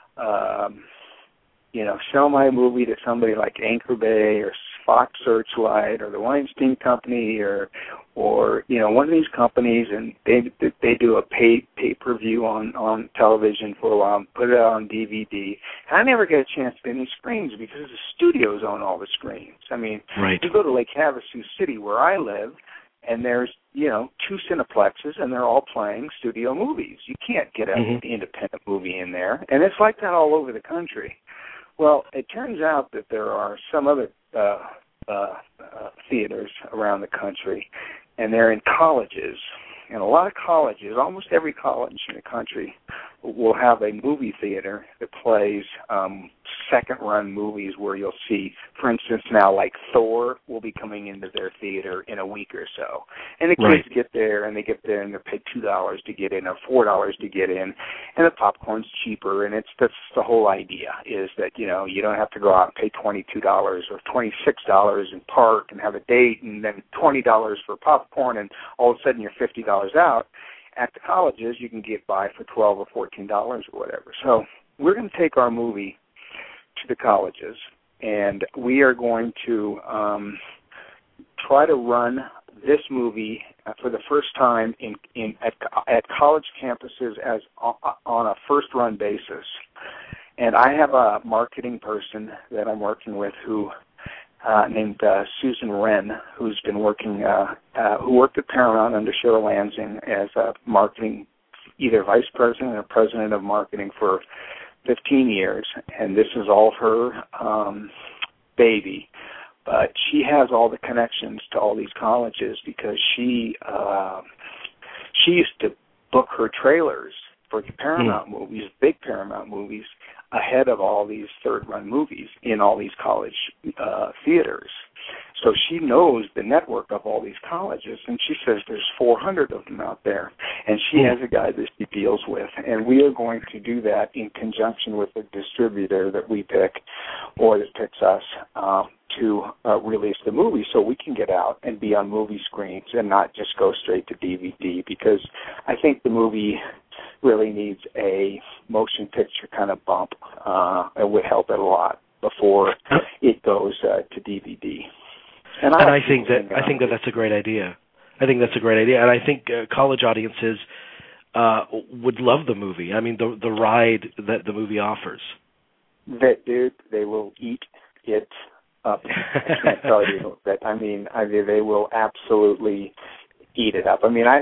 sell my movie to somebody like Anchor Bay or Fox Searchlight or the Weinstein Company or one of these companies, and they do a pay-per-view on television for a while and put it out on DVD. And I never get a chance to any screens because the studios own all the screens. I mean, you go to Lake Havasu City where I live, and there's, 2 Cineplexes, and they're all playing studio movies. You can't get an independent movie in there. And it's like that all over the country. Well, it turns out that there are some other theaters around the country, and they're in colleges. And a lot of colleges, almost every college in the country, will have a movie theater that plays second-run movies where you'll see, for instance, now like Thor will be coming into their theater in a week or so. And the kids get there, and they get paid $2 to get in or $4 to get in, and the popcorn's cheaper. And that's the whole idea, is that, you don't have to go out and pay $22 or $26 and park and have a date, and then $20 for popcorn, and all of a sudden you're $50 out. At the colleges, you can get by for $12 or $14 or whatever. So we're going to take our movie to the colleges, and we are going to try to run this movie for the first time at college campuses as on a first-run basis. And I have a marketing person that I'm working with who named Susan Wren, who's been working, who worked at Paramount under Cheryl Lansing as a marketing, either vice president or president of marketing for 15 years. And this is all her baby. But she has all the connections to all these colleges because she used to book her trailers for the Paramount movies, big Paramount movies, ahead of all these third-run movies in all these college theaters. So she knows the network of all these colleges, and she says there's 400 of them out there, and she has a guy that she deals with, and we are going to do that in conjunction with a distributor that we pick or that picks us to release the movie so we can get out and be on movie screens and not just go straight to DVD, because I think the movie really needs a motion picture kind of bump. It would help it a lot before it goes to DVD. And I think that's a great idea. I think that's a great idea, and I think college audiences would love the movie. I mean, the ride that the movie offers. They will eat it up. I can't tell you that. I mean, they will absolutely eat it up. I mean,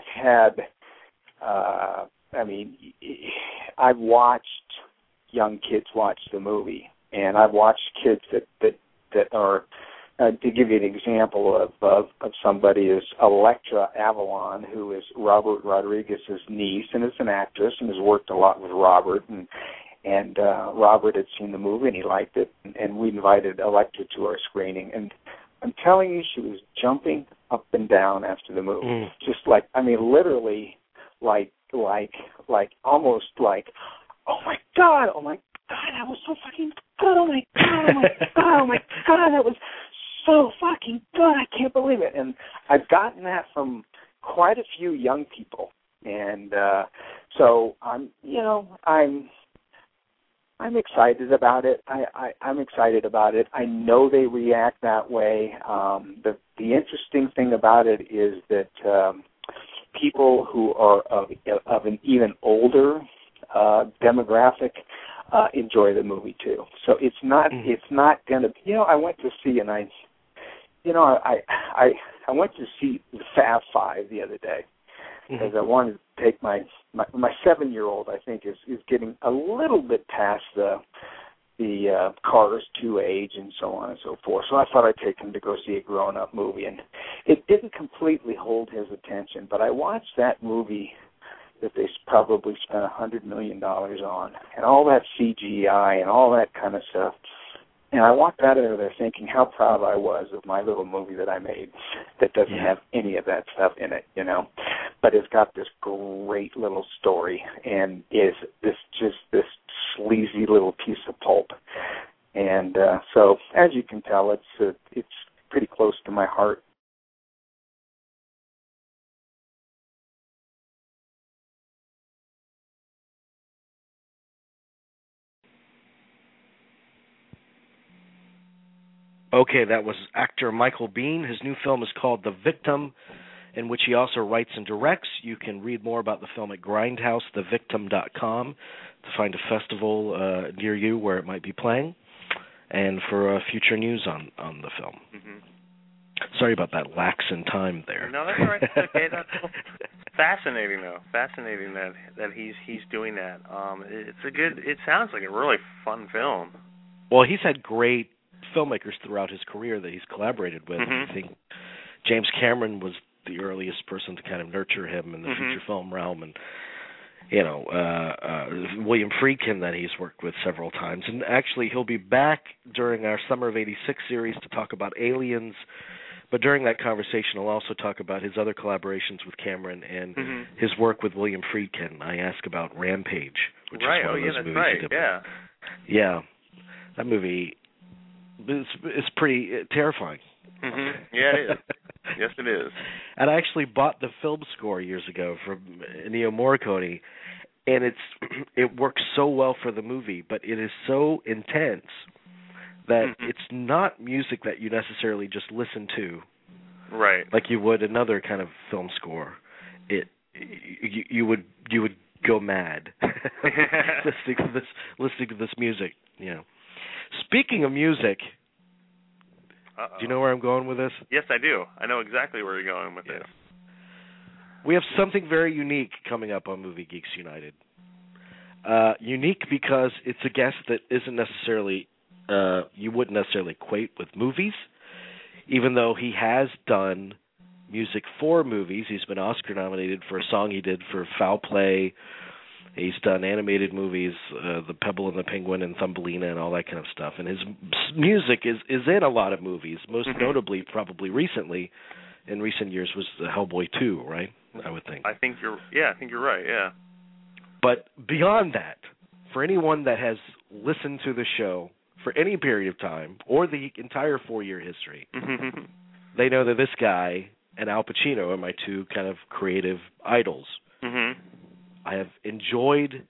I've watched young kids watch the movie, and I've watched kids that are. To give you an example of somebody is Electra Avalon, who is Robert Rodriguez's niece and is an actress and has worked a lot with Robert, and Robert had seen the movie and he liked it, and we invited Electra to our screening, and I'm telling you, she was jumping up and down after the movie, just like, I mean, literally, like almost like, oh my God, that was so fucking good, oh my God, that was so fucking good, I can't believe it. And I've gotten that from quite a few young people, and so I'm excited about it. I'm excited about it. I know they react that way. The interesting thing about it is that people who are of an even older demographic enjoy the movie too. So it's not gonna. I went to see and I went to see the Fab Five the other day because I wanted to take my 7-year-old. I think is getting a little bit past the Cars 2 age and so on and so forth. So I thought I'd take him to go see a grown-up movie, and it didn't completely hold his attention. But I watched that movie that they probably spent $100 million on, and all that CGI and all that kind of stuff. And I walked out of there thinking how proud I was of my little movie that I made that doesn't have any of that stuff in it, but it's got this great little story and is this sleazy little piece of pulp. And so, as you can tell, it's pretty close to my heart. Okay, that was actor Michael Biehn. His new film is called The Victim, in which he also writes and directs. You can read more about the film at grindhousethevictim.com to find a festival near you where it might be playing, and for future news on the film. Sorry about that lax in time there. No, that's all right. That's okay. That's fascinating, though. Fascinating that he's doing that. It sounds like a really fun film. Well, he's had great filmmakers throughout his career that he's collaborated with. I think James Cameron was the earliest person to kind of nurture him in the feature film realm, and William Friedkin that he's worked with several times. And actually, he'll be back during our Summer of '86 series to talk about Aliens. But during that conversation, I'll also talk about his other collaborations with Cameron and his work with William Friedkin. I ask about Rampage, which is one of those movies he did. Yeah, that movie. It's pretty terrifying. Yeah, it is. Yes, it is. And I actually bought the film score years ago from Ennio Morricone, and it works so well for the movie, but it is so intense that it's not music that you necessarily just listen to, right? Like you would another kind of film score. You would go mad listening to this music. You know. Speaking of music, do you know where I'm going with this? Yes, I do. I know exactly where you're going with this. We have something very unique coming up on Movie Geeks United. Unique because it's a guest that isn't necessarily, you wouldn't necessarily equate with movies, even though he has done music for movies. He's been Oscar nominated for a song he did for Foul Play. He's done animated movies, The Pebble and the Penguin and Thumbelina and all that kind of stuff. And his music is in a lot of movies, most notably, probably recently, in recent years, was Hellboy 2, right? I would think. I think you're right, yeah. But beyond that, for anyone that has listened to the show for any period of time, or the entire 4-year history, they know that this guy and Al Pacino are my two kind of creative idols. I have enjoyed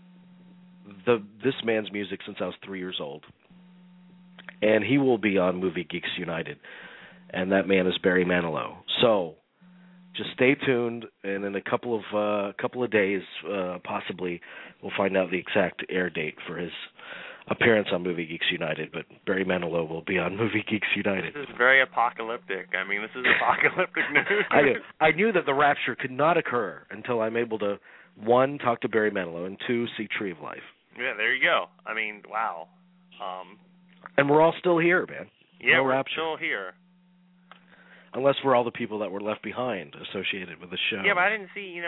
this man's music since I was 3 years old, and he will be on Movie Geeks United, and that man is Barry Manilow. So just stay tuned, and in a couple of days, possibly, we'll find out the exact air date for his appearance on Movie Geeks United. But Barry Manilow will be on Movie Geeks United. This is very apocalyptic. I mean, this is apocalyptic news. I knew that the rapture could not occur until I'm able to, 1, talk to Barry Manilow, and 2, see Tree of Life. Yeah, there you go. I mean, wow. And we're all still here, man. Yeah, no we're rapture. still here. Unless we're all the people that were left behind associated with the show. Yeah, but I didn't see,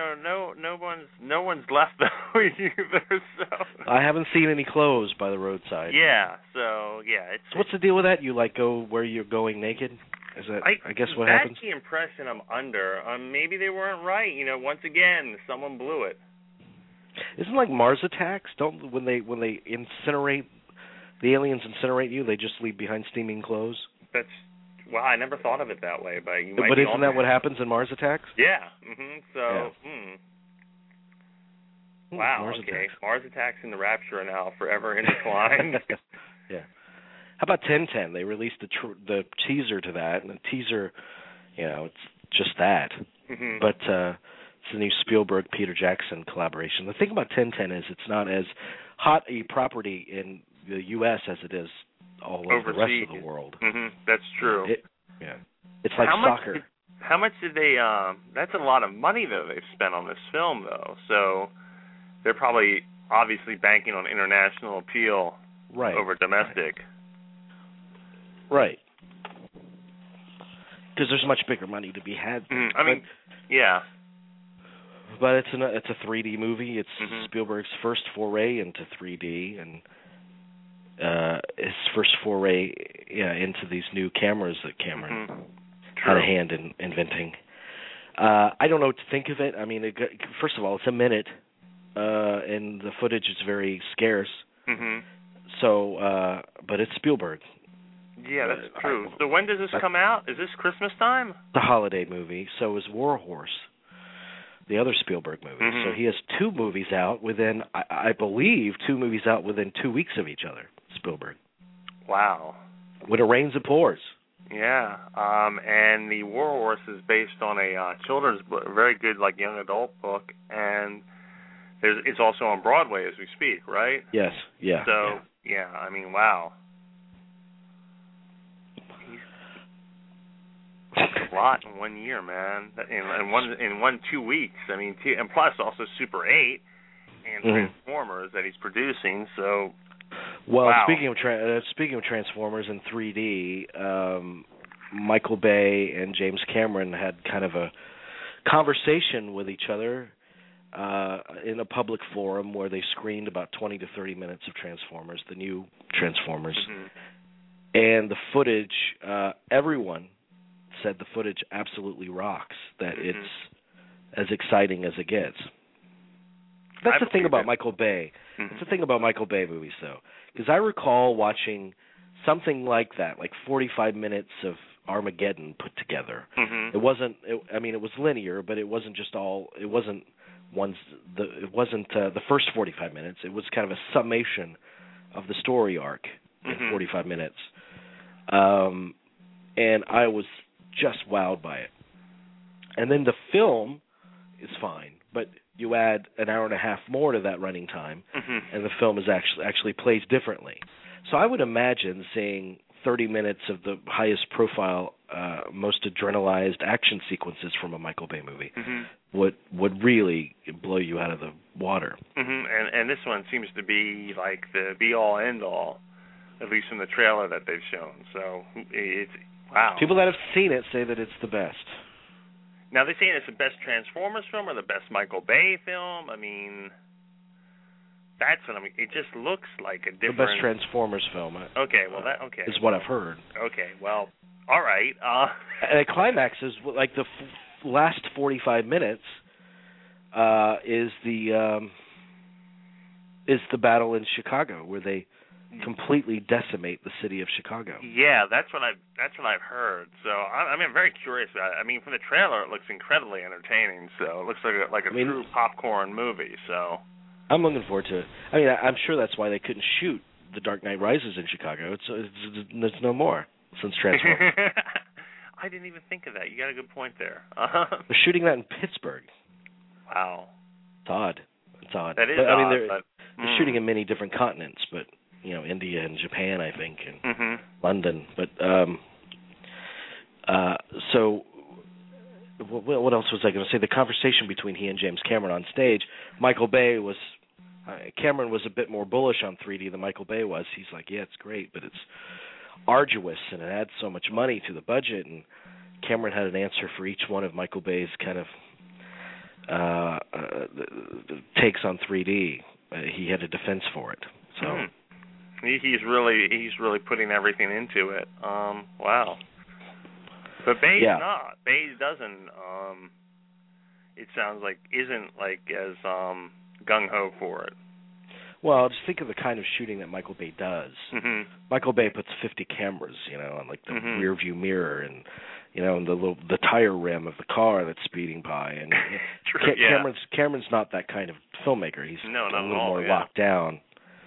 no one's left though either. So I haven't seen any clothes by the roadside. Yeah, so yeah. So what's the deal with that? You go where you're going naked? Is that I guess what happens? That's the impression I'm under. Maybe they weren't right. Once again, someone blew it. Isn't it like Mars Attacks? Don't when they incinerate the aliens incinerate you, they just leave behind steaming clothes? Well, I never thought of it that way, but you might. But isn't that what happens in Mars Attacks? Yeah. So. Wow. Mars okay. Attacks. Mars Attacks and the Rapture are now forever intertwined. Yeah. How about 1010? They released the teaser to that, and the teaser, it's just that. But it's a new Spielberg Peter Jackson collaboration. The thing about 1010 is it's not as hot a property in the U.S. as it is all over the rest of the world. That's true. It's like soccer. How much did they? That's a lot of money though they've spent on this film though. So they're probably obviously banking on international appeal over domestic. Right. Because there's much bigger money to be had. Yeah. But it's a 3D movie. It's Spielberg's first foray into 3D, and his first foray into these new cameras that Cameron had a hand in inventing. I don't know what to think of it. I mean, first of all, it's a minute, and the footage is very scarce. So, but it's Spielberg. Yeah, that's true. So when does this come out? Is this Christmas time? The holiday movie. So is War Horse, the other Spielberg movie. So he has 2 movies out within, I believe, 2 movies out within 2 weeks of each other, Spielberg. Wow. When it rains, it pours. Yeah. And the War Horse is based on a children's book, a very good, young adult book, and it's also on Broadway as we speak, right? Yes. Yeah. So, I mean, wow. A lot in 1 year, man. In 2 weeks. I mean, and plus also Super 8 and Transformers that he's producing. So, well, wow. Speaking of Transformers in 3D, Michael Bay and James Cameron had kind of a conversation with each other in a public forum where they screened about 20 to 30 minutes of Transformers, the new Transformers, and the footage. Everyone said the footage absolutely rocks, that it's as exciting as it gets. That's the thing about Michael Bay. That's the thing about Michael Bay movies, though, because I recall watching something like that, like 45 minutes of Armageddon put together. It wasn't. It was linear, but it wasn't just all. It wasn't the first 45 minutes. It was kind of a summation of the story arc in 45 minutes, and I was just wowed by it. And then the film is fine, but you add an hour and a half more to that running time, and the film is actually plays differently. So I would imagine seeing 30 minutes of the highest profile, most adrenalized action sequences from a Michael Bay movie would really blow you out of the water. And this one seems to be like the be-all, end-all, at least in the trailer that they've shown. So it's, wow. People that have seen it say that it's the best. Now, they're saying it's the best Transformers film or the best Michael Bay film. I mean, that's what I mean. It just looks like a different... The best Transformers film. Okay, well, okay. Is what I've heard. Okay, well, all right. And the climax is, like, the last 45 minutes is the battle in Chicago, where they completely decimate the city of Chicago. Yeah, that's what I've heard. So I'm very curious about it. I mean, from the trailer, it looks incredibly entertaining. So it looks like a true popcorn movie. So I'm looking forward to it. I mean, I'm sure that's why they couldn't shoot The Dark Knight Rises in Chicago. It's no more since Transformers. I didn't even think of that. You got a good point there. They're shooting that in Pittsburgh. Wow. It's odd. That is odd. I mean, they're shooting in many different continents, but India and Japan, I think, and London. But so what else was I going to say? The conversation between he and James Cameron on stage. Michael Bay was Cameron was a bit more bullish on 3D than Michael Bay was. He's like, yeah, it's great, but it's arduous and it adds so much money to the budget. And Cameron had an answer for each one of Michael Bay's kind of takes on 3D. He had a defense for it. So he's really putting everything into it. Wow. But Bay's not. Bay doesn't. It sounds like isn't like as gung ho for it. Well, just think of the kind of shooting that Michael Bay does. Michael Bay puts 50 cameras, on like the rear view mirror and and the tire rim of the car that's speeding by. And Cameron's not that kind of filmmaker. He's a little more locked down.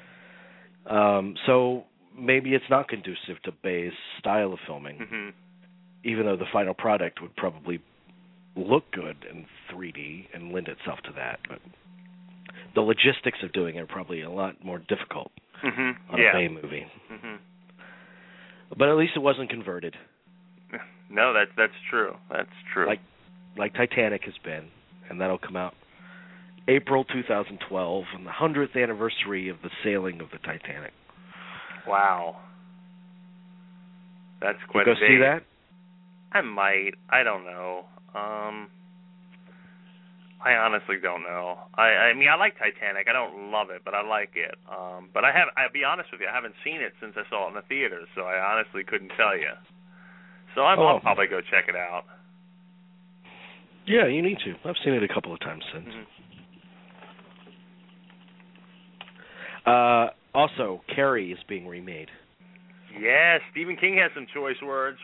So maybe it's not conducive to Bay's style of filming, even though the final product would probably look good in 3D and lend itself to that. But the logistics of doing it are probably a lot more difficult on a Bay movie. But at least it wasn't converted. No, that's true. That's true. Like Titanic has been, and that'll come out April 2012, on the 100th anniversary of the sailing of the Titanic. Wow. That's quite a date. Go see that? I might. I don't know. I honestly don't know. I mean, I like Titanic. I don't love it, but I like it. But I'll be honest with you, I haven't seen it since I saw it in the theaters, so I honestly couldn't tell you. So I'll probably go check it out. Yeah, you need to. I've seen it a couple of times since. Also, Carrie is being remade. Yeah, Stephen King has some choice words.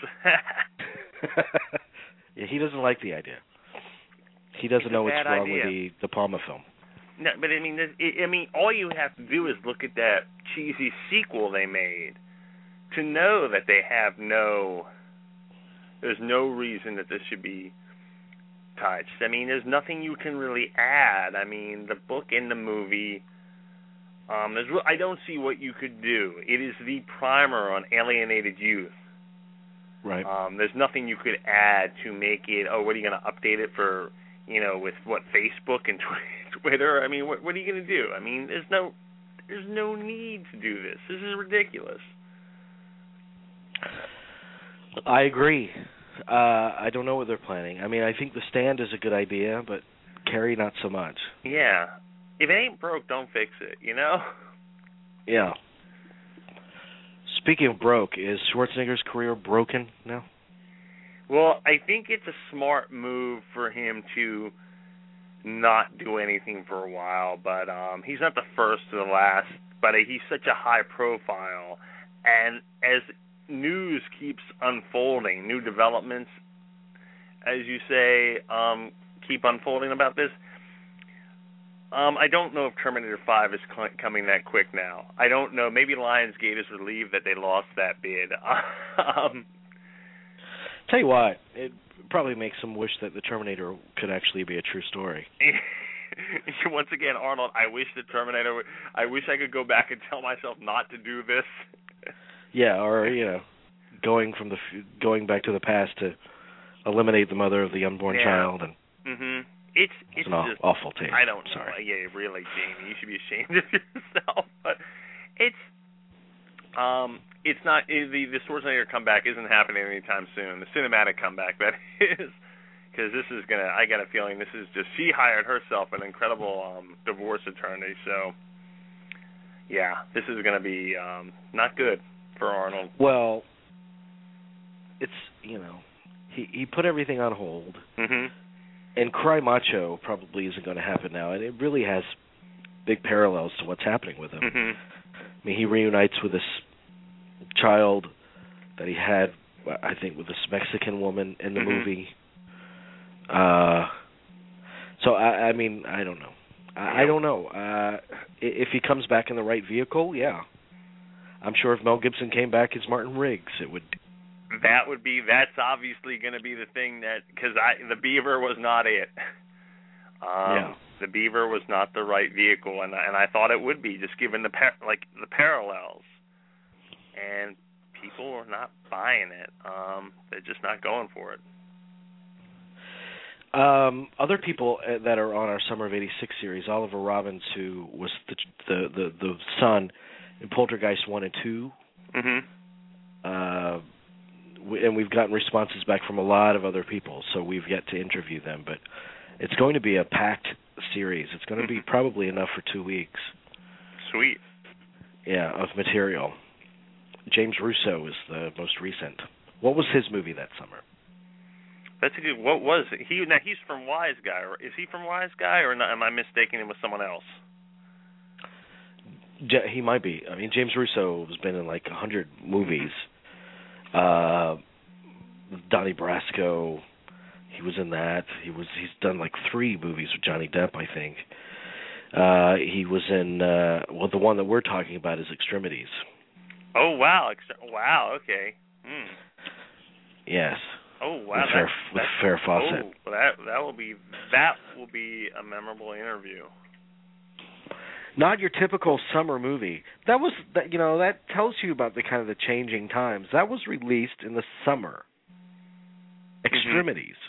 Yeah, he doesn't like the idea. He doesn't know what's wrong with the De Palma film. No, but I mean, all you have to do is look at that cheesy sequel they made to know that they have there's no reason that this should be touched. I mean, there's nothing you can really add. I mean, the book and the movie, I don't see what you could do. It is the primer on alienated youth. Right. There's nothing you could add to make it, what are you going to update it for, with what, Facebook and Twitter? I mean, what are you going to do? I mean, there's no need to do this. This is ridiculous. I agree. I don't know what they're planning. I mean, I think The Stand is a good idea, but Carrie, not so much. Yeah. If it ain't broke, don't fix it, Yeah. Speaking of broke, is Schwarzenegger's career broken now? Well, I think it's a smart move for him to not do anything for a while, but he's not the first or the last, but he's such a high profile, and as news keeps unfolding, new developments, as you say, keep unfolding about this, I don't know if Terminator 5 is coming that quick now. I don't know. Maybe Lionsgate is relieved that they lost that bid. Tell you what, it probably makes them wish that the Terminator could actually be a true story. Once again, Arnold, I wish the Terminator. I wish I could go back and tell myself not to do this. Yeah, or going back to the past to eliminate the mother of the unborn child, and it's an just awful take. I don't know. Sorry. Yeah, really, Jamie, you should be ashamed of yourself. But it's not the Schwarzenegger comeback isn't happening anytime soon. The cinematic comeback, that is. Because this is I got a feeling this is just, she hired herself an incredible divorce attorney. So, yeah, this is going to be not good for Arnold. Well, it's, he put everything on hold. And Cry Macho probably isn't going to happen now. And it really has big parallels to what's happening with him. I mean, he reunites with this child that he had, I think, with this Mexican woman in the movie. So I mean, I don't know. I don't know. If he comes back in the right vehicle, yeah. I'm sure if Mel Gibson came back as Martin Riggs, it would. That's obviously going to be the thing because the Beaver was not it. The Beaver was not the right vehicle, and I thought it would be, just given the parallels. And people are not buying it. They're just not going for it. Other people that are on our Summer of '86 series, Oliver Robbins, who was the son in Poltergeist 1 and 2, and we've gotten responses back from a lot of other people, so we've yet to interview them. But it's going to be a packed series. It's going to be probably enough for 2 weeks. Sweet. Yeah, of material. James Russo is the most recent. What was his movie that summer? That's a good. What was it? Now he's from Wise Guy. Is he from Wise Guy, or not, am I mistaking him with someone else? He might be. I mean, James Russo has been in like 100 movies. Donnie Brasco, he was in that. He's done like 3 movies with Johnny Depp, I think. He was in the one that we're talking about is Extremities. Oh wow! Wow. Okay. Yes. Oh wow! With Farrah Fawcett. Oh, that will be a memorable interview. Not your typical summer movie. That tells you about the kind of the changing times. That was released in the summer. Extremities.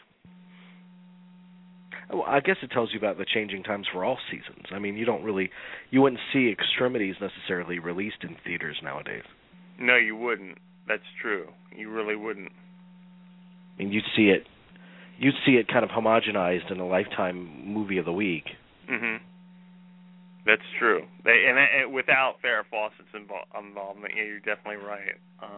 Well, I guess it tells you about the changing times for all seasons. I mean, you wouldn't see Extremities necessarily released in theaters nowadays. No, you wouldn't. That's true. You really wouldn't. I mean, you'd see it kind of homogenized in a Lifetime movie of the week. That's true. And without Farrah Fawcett's involvement, yeah, you're definitely right.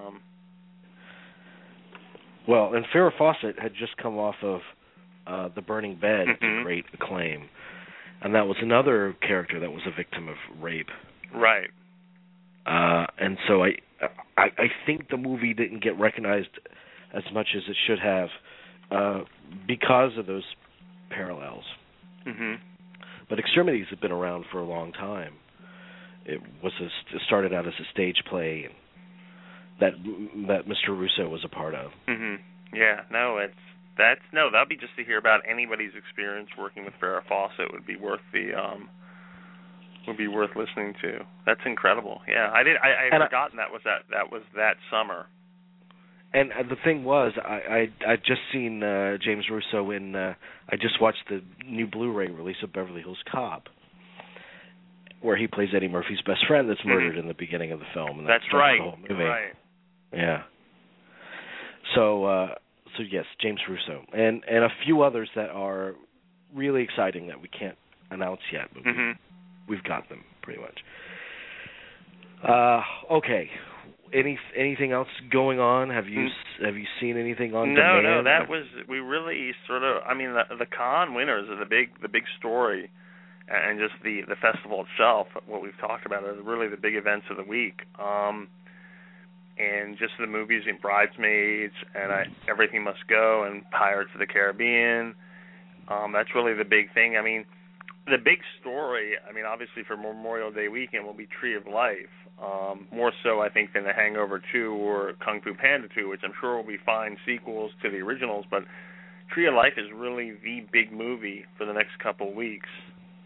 Well, and Farrah Fawcett had just come off of The Burning Bed to great acclaim, and that was another character that was a victim of rape. Right. And so I think the movie didn't get recognized as much as it should have because of those parallels. But Extremities had been around for a long time. It started out as a stage play that Mr. Russo was a part of. Yeah, that'd be just to hear about anybody's experience working with Farrah Fawcett would be worth listening to. That's incredible. Yeah, I had forgotten that was that summer. And the thing was, I'd just seen James Russo in. I just watched the new Blu-ray release of Beverly Hills Cop, where he plays Eddie Murphy's best friend that's murdered in the beginning of the film. And that's right. The whole movie. Right. Yeah. So yes, James Russo, and a few others that are really exciting that we can't announce yet, but we've got them pretty much. Okay. Anything else going on? Have you seen anything on demand? No, that was we really sort of. I mean, the con winners are the big story, and just the festival itself. What we've talked about are really the big events of the week, and just the movies in Bridesmaids and Everything Must Go and Pirates of the Caribbean. That's really the big thing. I mean, the big story. I mean, obviously for Memorial Day weekend will be Tree of Life. More so, I think, than The Hangover 2 or Kung Fu Panda 2, which I'm sure will be fine sequels to the originals. But Tree of Life is really the big movie for the next couple of weeks.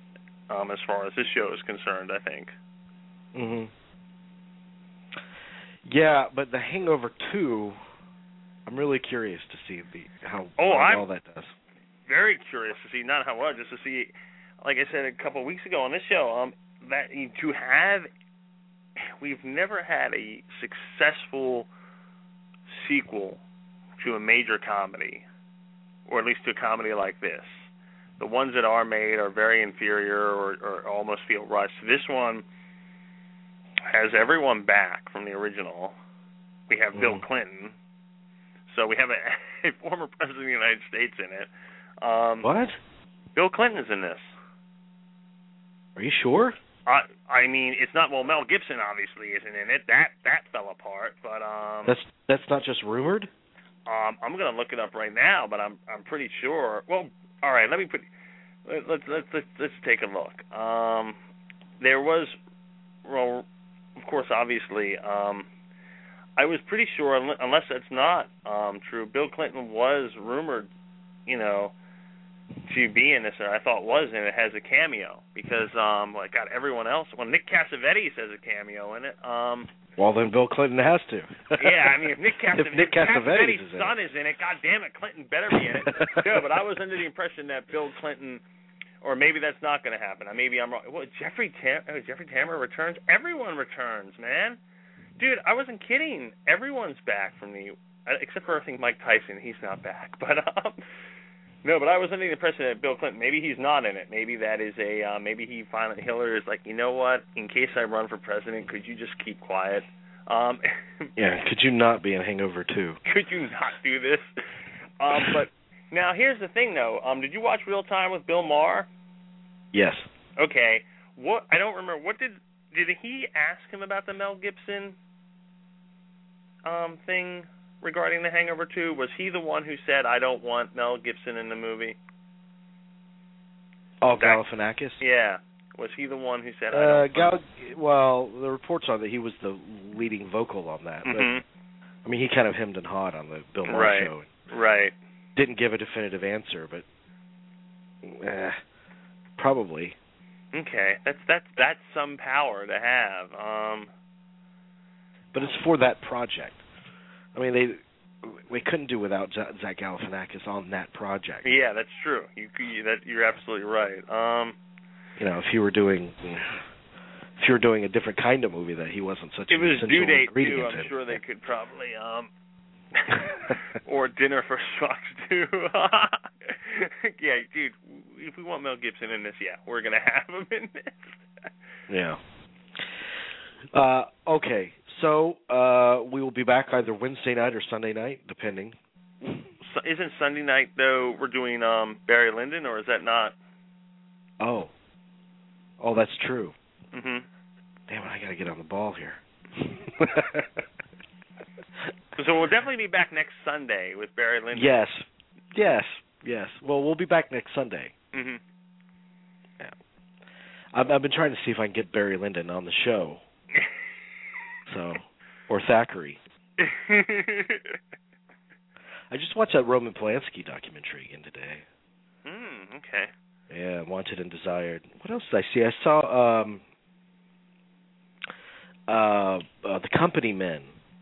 as far as this show is concerned, I think. Mhm. Yeah, but The Hangover 2, I'm really curious to see how well that does. Very curious to see, not how well, just to see, like I said a couple of weeks ago on this show, that we've never had a successful sequel to a major comedy, or at least to a comedy like this. The ones that are made are very inferior or almost feel rushed. This one has everyone back from the original. We have Bill Clinton. So we have a former president of the United States in it. What? Bill Clinton is in this. Are you sure? I mean, it's not. Well, Mel Gibson obviously isn't in it. That fell apart. But that's not just rumored. I'm gonna look it up right now, but I'm pretty sure. Well, all right. Let's take a look. There was, well, of course, obviously. I was pretty sure, unless that's not true, Bill Clinton was rumored, to be in this, or I thought was in it, has a cameo, because, everyone else, Nick Cassavetes has a cameo in it. Well, then Bill Clinton has to. Yeah, I mean, if Nick Cassavetes' son is in it, God damn it, Clinton better be in it. Yeah, but I was under the impression that Bill Clinton, or maybe that's not going to happen. Maybe I'm wrong. What, Jeffrey Tambor returns? Everyone returns, man. Dude, I wasn't kidding. Everyone's back from except for I think Mike Tyson. He's not back. But no, but I was under the impression that Bill Clinton, maybe he's not in it. Maybe that is maybe Hillary is like, you know what? In case I run for president, could you just keep quiet? Yeah, could you not be in Hangover 2? Could you not do this? But now here's the thing, though. Did you watch Real Time with Bill Maher? Yes. Okay. What? I don't remember. What did he ask him about the Mel Gibson thing regarding The Hangover 2? Was he the one who said, I don't want Mel Gibson in the movie? Oh, Galifianakis? Yeah. Was he the one who said, I don't Well, the reports are that he was the leading vocal on that. Mm-hmm. But, I mean, he kind of hemmed and hawed on the Bill Maher show. Right. Didn't give a definitive answer, but probably. Okay. That's some power to have. But it's for that project. I mean, we couldn't do without Zach Galifianakis on that project. Yeah, that's true. You're absolutely right. If you were doing a different kind of movie that he wasn't such an essential ingredient. It was Due Date too. I'm sure they could probably or Dinner for Schmucks too. Yeah, dude. If we want Mel Gibson in this, we're gonna have him in this. Yeah. Okay. So we will be back either Wednesday night or Sunday night, depending. Isn't Sunday night though? We're doing Barry Lyndon, or is that not? Oh, that's true. Mhm. Damn it! I got to get on the ball here. So we'll definitely be back next Sunday with Barry Lyndon. Yes. Well, we'll be back next Sunday. Mhm. Yeah. I've been trying to see if I can get Barry Lyndon on the show. Or Thackeray. I just watched that Roman Polanski documentary again today. Okay. Yeah, Wanted and Desired. What else did I see? I saw The Company Men,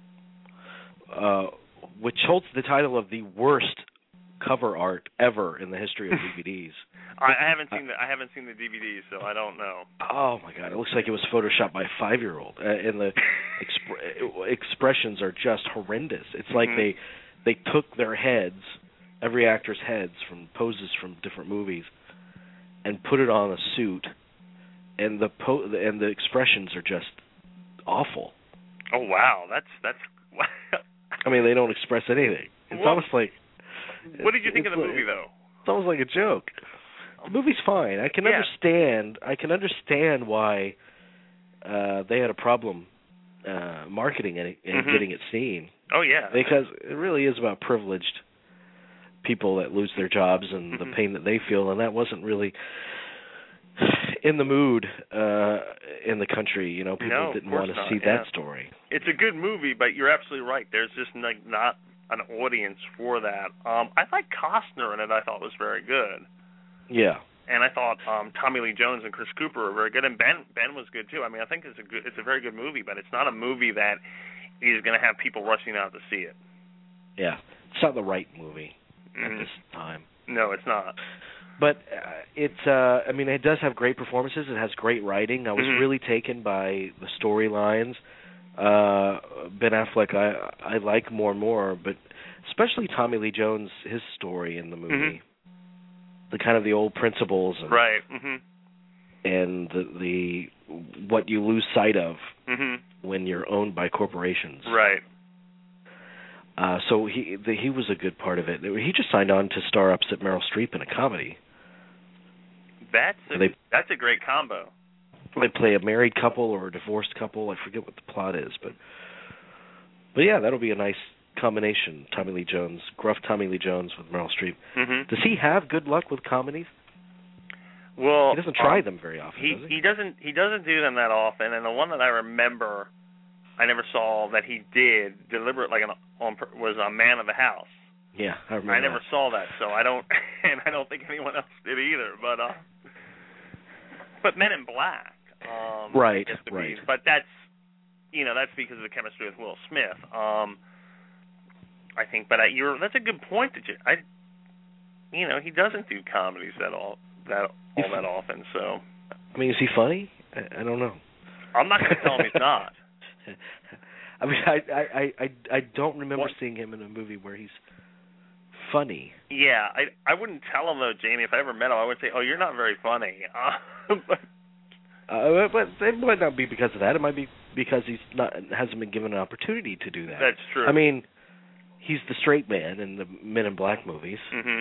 which holds the title of the worst cover art ever in the history of DVDs. I haven't seen the DVDs, so I don't know. Oh my God! It looks like it was photoshopped by a 5-year-old, and the expressions are just horrendous. It's like they took their heads, every actor's heads from poses from different movies, and put it on a suit, and the expressions are just awful. Oh wow, that's. I mean, they don't express anything. It's almost like. What did you think of the movie, though? It's almost like a joke. The movie's fine. I can understand why they had a problem marketing it and getting it seen. Oh yeah, because it really is about privileged people that lose their jobs and the pain that they feel, and that wasn't really in the mood in the country. People didn't want to see that story. It's a good movie, but you're absolutely right. There's just not an audience for that. I thought Costner in it. I thought was very good. Yeah. And I thought Tommy Lee Jones and Chris Cooper were very good, and Ben was good too. I mean, I think it's a very good movie, but it's not a movie that is going to have people rushing out to see it. Yeah, it's not the right movie at this time. No, it's not. But I mean, it does have great performances. It has great writing. I was really taken by the storylines. Ben Affleck, I like more and more, but especially Tommy Lee Jones, his story in the movie. The kind of the old principles, and, right? And the what you lose sight of when you're owned by corporations, right? So he was a good part of it. He just signed on to star opposite Meryl Streep in a comedy. That's a great combo. They play a married couple or a divorced couple. I forget what the plot is, but yeah, that'll be a nice combination. Tommy Lee Jones, gruff Tommy Lee Jones with Meryl Streep. Does he have good luck with comedies? Well, he doesn't try them very often. Does he? He doesn't do them that often. And the one that I remember, I never saw that he did deliberate was a Man of the House. Yeah, I remember. I never saw that, so I don't, and I don't think anyone else did either. But Men in Black. Right. But that's because of the chemistry with Will Smith. I think, but that's a good point. He doesn't do comedies that often. So, I mean, is he funny? I don't know. I'm not going to tell him he's not. I mean, I don't remember seeing him in a movie where he's funny. Yeah, I wouldn't tell him though, Jamie. If I ever met him, I would say, "Oh, you're not very funny." But it might not be because of that. It might be because hasn't been given an opportunity to do that. That's true. I mean, he's the straight man in the Men in Black movies.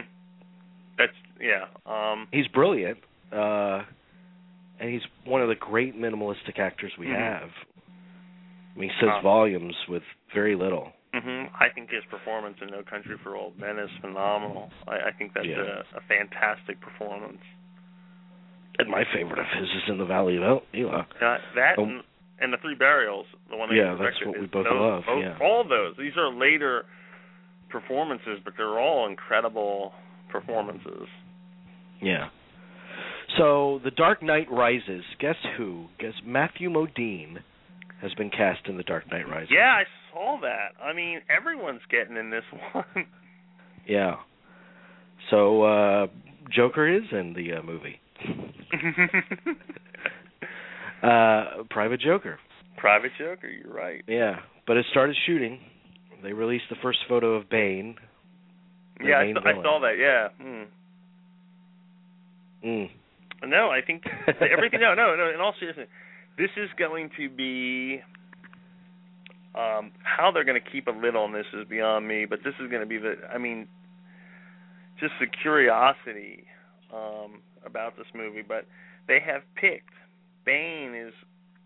He's brilliant, and he's one of the great minimalistic actors we have. I mean, he says volumes with very little. I think his performance in No Country for Old Men is phenomenal. I think that's a fantastic performance. And my favorite of his is in The Valley of Elah. And The Three Burials, the one that that's what we both love. All those. These are later performances, but they're all incredible performances. Yeah. So, The Dark Knight Rises. Guess who? Guess Matthew Modine has been cast in The Dark Knight Rises. Yeah, I saw that. I mean, everyone's getting in this one. Yeah. So, Joker is in the movie. Private Joker. Private Joker, you're right. Yeah, but it started shooting. They released the first photo of Bane. Yeah, I saw that, yeah. No, I think everything, no, in all seriousness, this is going to be, how they're going to keep a lid on this is beyond me, but this is going to be just the curiosity about this movie, but they have picked, Bane is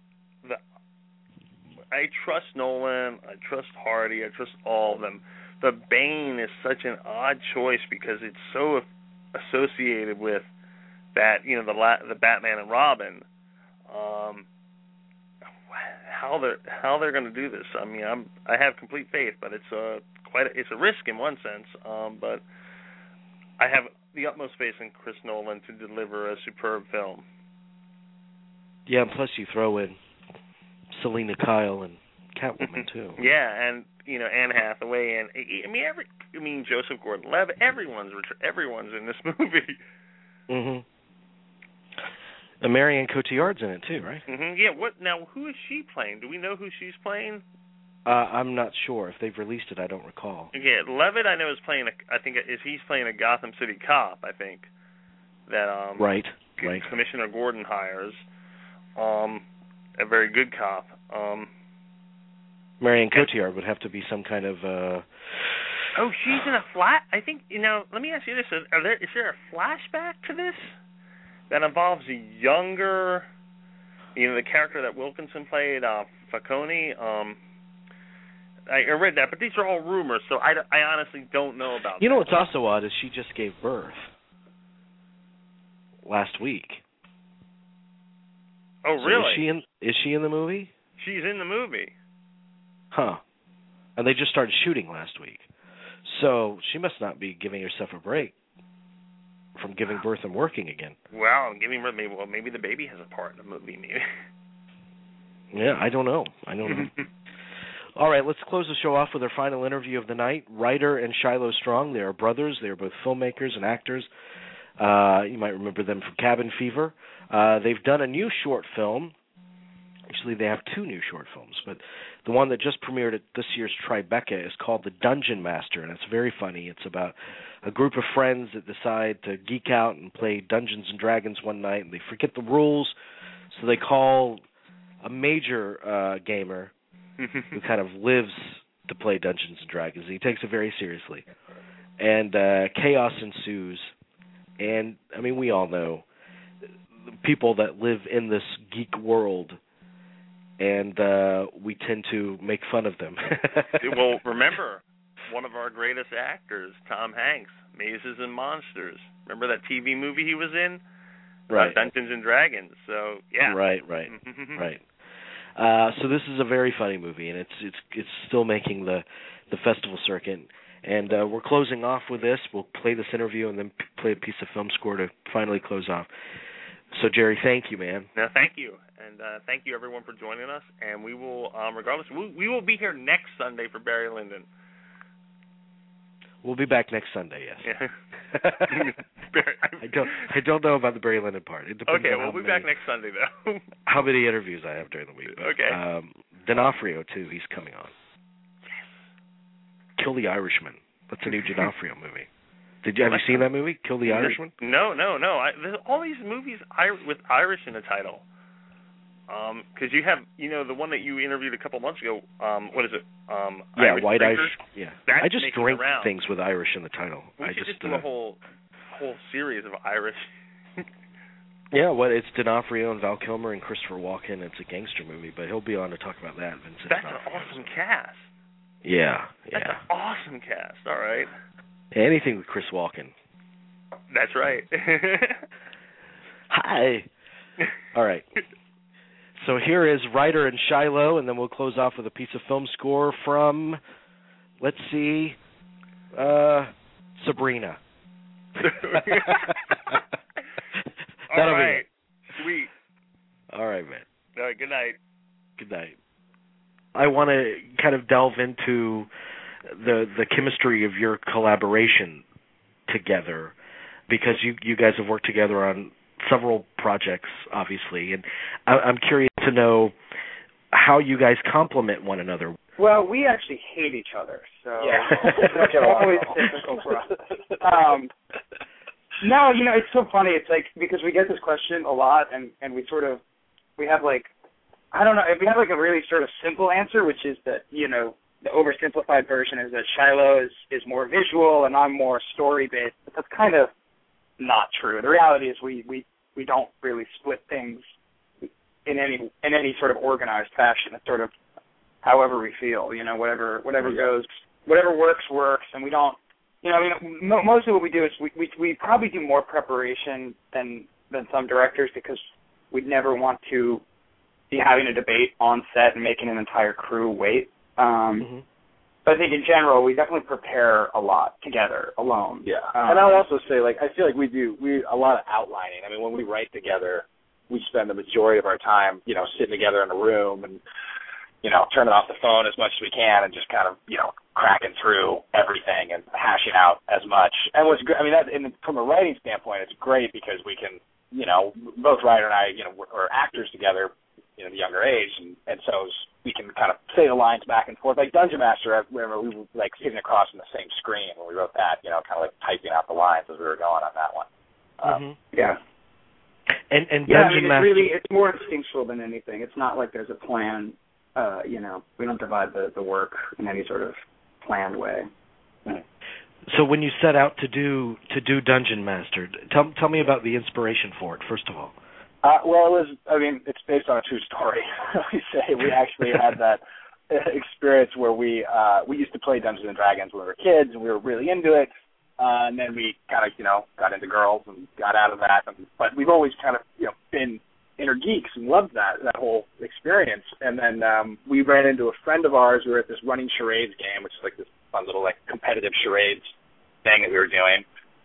I trust Nolan, I trust Hardy, I trust all of them, but Bane is such an odd choice because it's so associated with that, the Batman and Robin. How they're going to do this? I mean, I have complete faith, but it's a risk in one sense. But I have the utmost faith in Chris Nolan to deliver a superb film. Yeah, and plus you throw in Selena Kyle and Catwoman too. Yeah, and Anne Hathaway and Joseph Gordon-Levitt. Everyone's in this movie. And Marianne Cotillard's in it too, right? Yeah. Who is she playing? Do we know who she's playing? I'm not sure. If they've released it, I don't recall. Yeah, Levitt I know is playing. He's playing a Gotham City cop. I think that right. Commissioner Gordon hires. A very good cop. Marianne Cotillard would have to be some kind of. Oh, she's in a flat. I think Let me ask you this: is there a flashback to this that involves a younger, the character that Wilkinson played, Falcone? I read that, but these are all rumors, so I honestly don't know about. You know what's also odd is she just gave birth last week. Oh, really? Is she in the movie? She's in the movie. Huh. And they just started shooting last week. So she must not be giving herself a break from giving birth and working again. Well, maybe the baby has a part in the movie. Maybe. Yeah, I don't know. All right, let's close the show off with our final interview of the night. Ryder and Shiloh Strong, they are brothers. They are both filmmakers and actors. You might remember them from Cabin Fever. They've done a new short film. Actually, they have 2 new short films, but the one that just premiered at this year's Tribeca is called The Dungeon Master, and it's very funny. It's about a group of friends that decide to geek out and play Dungeons and Dragons one night, and they forget the rules, so they call a major gamer who kind of lives to play Dungeons and Dragons. He takes it very seriously, and chaos ensues. And I mean, we all know people that live in this geek world, and we tend to make fun of them. Well, remember, one of our greatest actors, Tom Hanks, Mazes and Monsters. Remember that TV movie he was in? Right. Dungeons and Dragons. So yeah. Right. So this is a very funny movie, and it's still making the festival circuit. And we're closing off with this. We'll play this interview and then play a piece of film score to finally close off. So, Jerry, thank you, man. No, thank you. And thank you, everyone, for joining us. And we will, regardless, we will be here next Sunday for Barry Lyndon. We'll be back next Sunday, yes. Yeah. I don't know about the Barry Lyndon part. It depends on we'll be back next Sunday, though. How many interviews I have during the week. But, okay. D'Onofrio, too. He's coming on. Kill the Irishman. That's a new D'Onofrio movie. Have you seen that movie, Kill the Irishman? No. There's all these movies with Irish in the title. Because you have, the one that you interviewed a couple months ago. What is it? Irish White Drinkers? Irish. Yeah. That's I just drink around. things with Irish in the title. We should just do a whole series of Irish. Yeah, it's D'Onofrio and Val Kilmer and Christopher Walken. It's a gangster movie, but he'll be on to talk about that. Vincent That's D'Onofrio. an awesome cast. Yeah. That's an awesome cast. All right. Anything with Chris Walken. That's right. Hi. All right. So here is Ryder and Shiloh, and then we'll close off with a piece of film score from, let's see, Sabrina. All right. Sweet. All right, man. All right, good night. Good night. I want to kind of delve into the chemistry of your collaboration together, because you guys have worked together on several projects, obviously, and I'm curious to know how you guys complement one another. Well, we actually hate each other, so That's always difficult for us. No, it's so funny. It's like, because we get this question a lot, and we have like, I don't know, if we have like a really sort of simple answer, which is that, the oversimplified version is that Shiloh is more visual and I'm more story-based, but that's kind of not true. The reality is we don't really split things in any sort of organized fashion. It's sort of however we feel, whatever goes, whatever works, and we don't, mostly what we do is we probably do more preparation than some directors, because we'd never want to be having a debate on set and making an entire crew wait. But I think in general, we definitely prepare a lot together, alone. Yeah. And I'll also say, I feel like we do a lot of outlining. I mean, when we write together, we spend the majority of our time, sitting together in a room and, turning off the phone as much as we can and just kind of, cracking through everything and hashing out as much. And what's great, from a writing standpoint, it's great because we can, both Ryder and I, we're actors together, the younger age, and so we can kind of say the lines back and forth. Like Dungeon Master, I remember we were sitting across from the same screen when we wrote that, kind of typing out the lines as we were going on that one. Yeah. And Dungeon Master, it's more instinctual than anything. It's not like there's a plan. We don't divide the work in any sort of planned way. So when you set out to do Dungeon Master, tell me about the inspiration for it, first of all. Well, it's based on a true story. We actually had that experience where we used to play Dungeons and Dragons when we were kids, and we were really into it. And then we kind of, got into girls and got out of that. But we've always kind of, been inner geeks and loved that whole experience. And then we ran into a friend of ours. We were at this running charades game, which is like this fun little competitive charades thing that we were doing.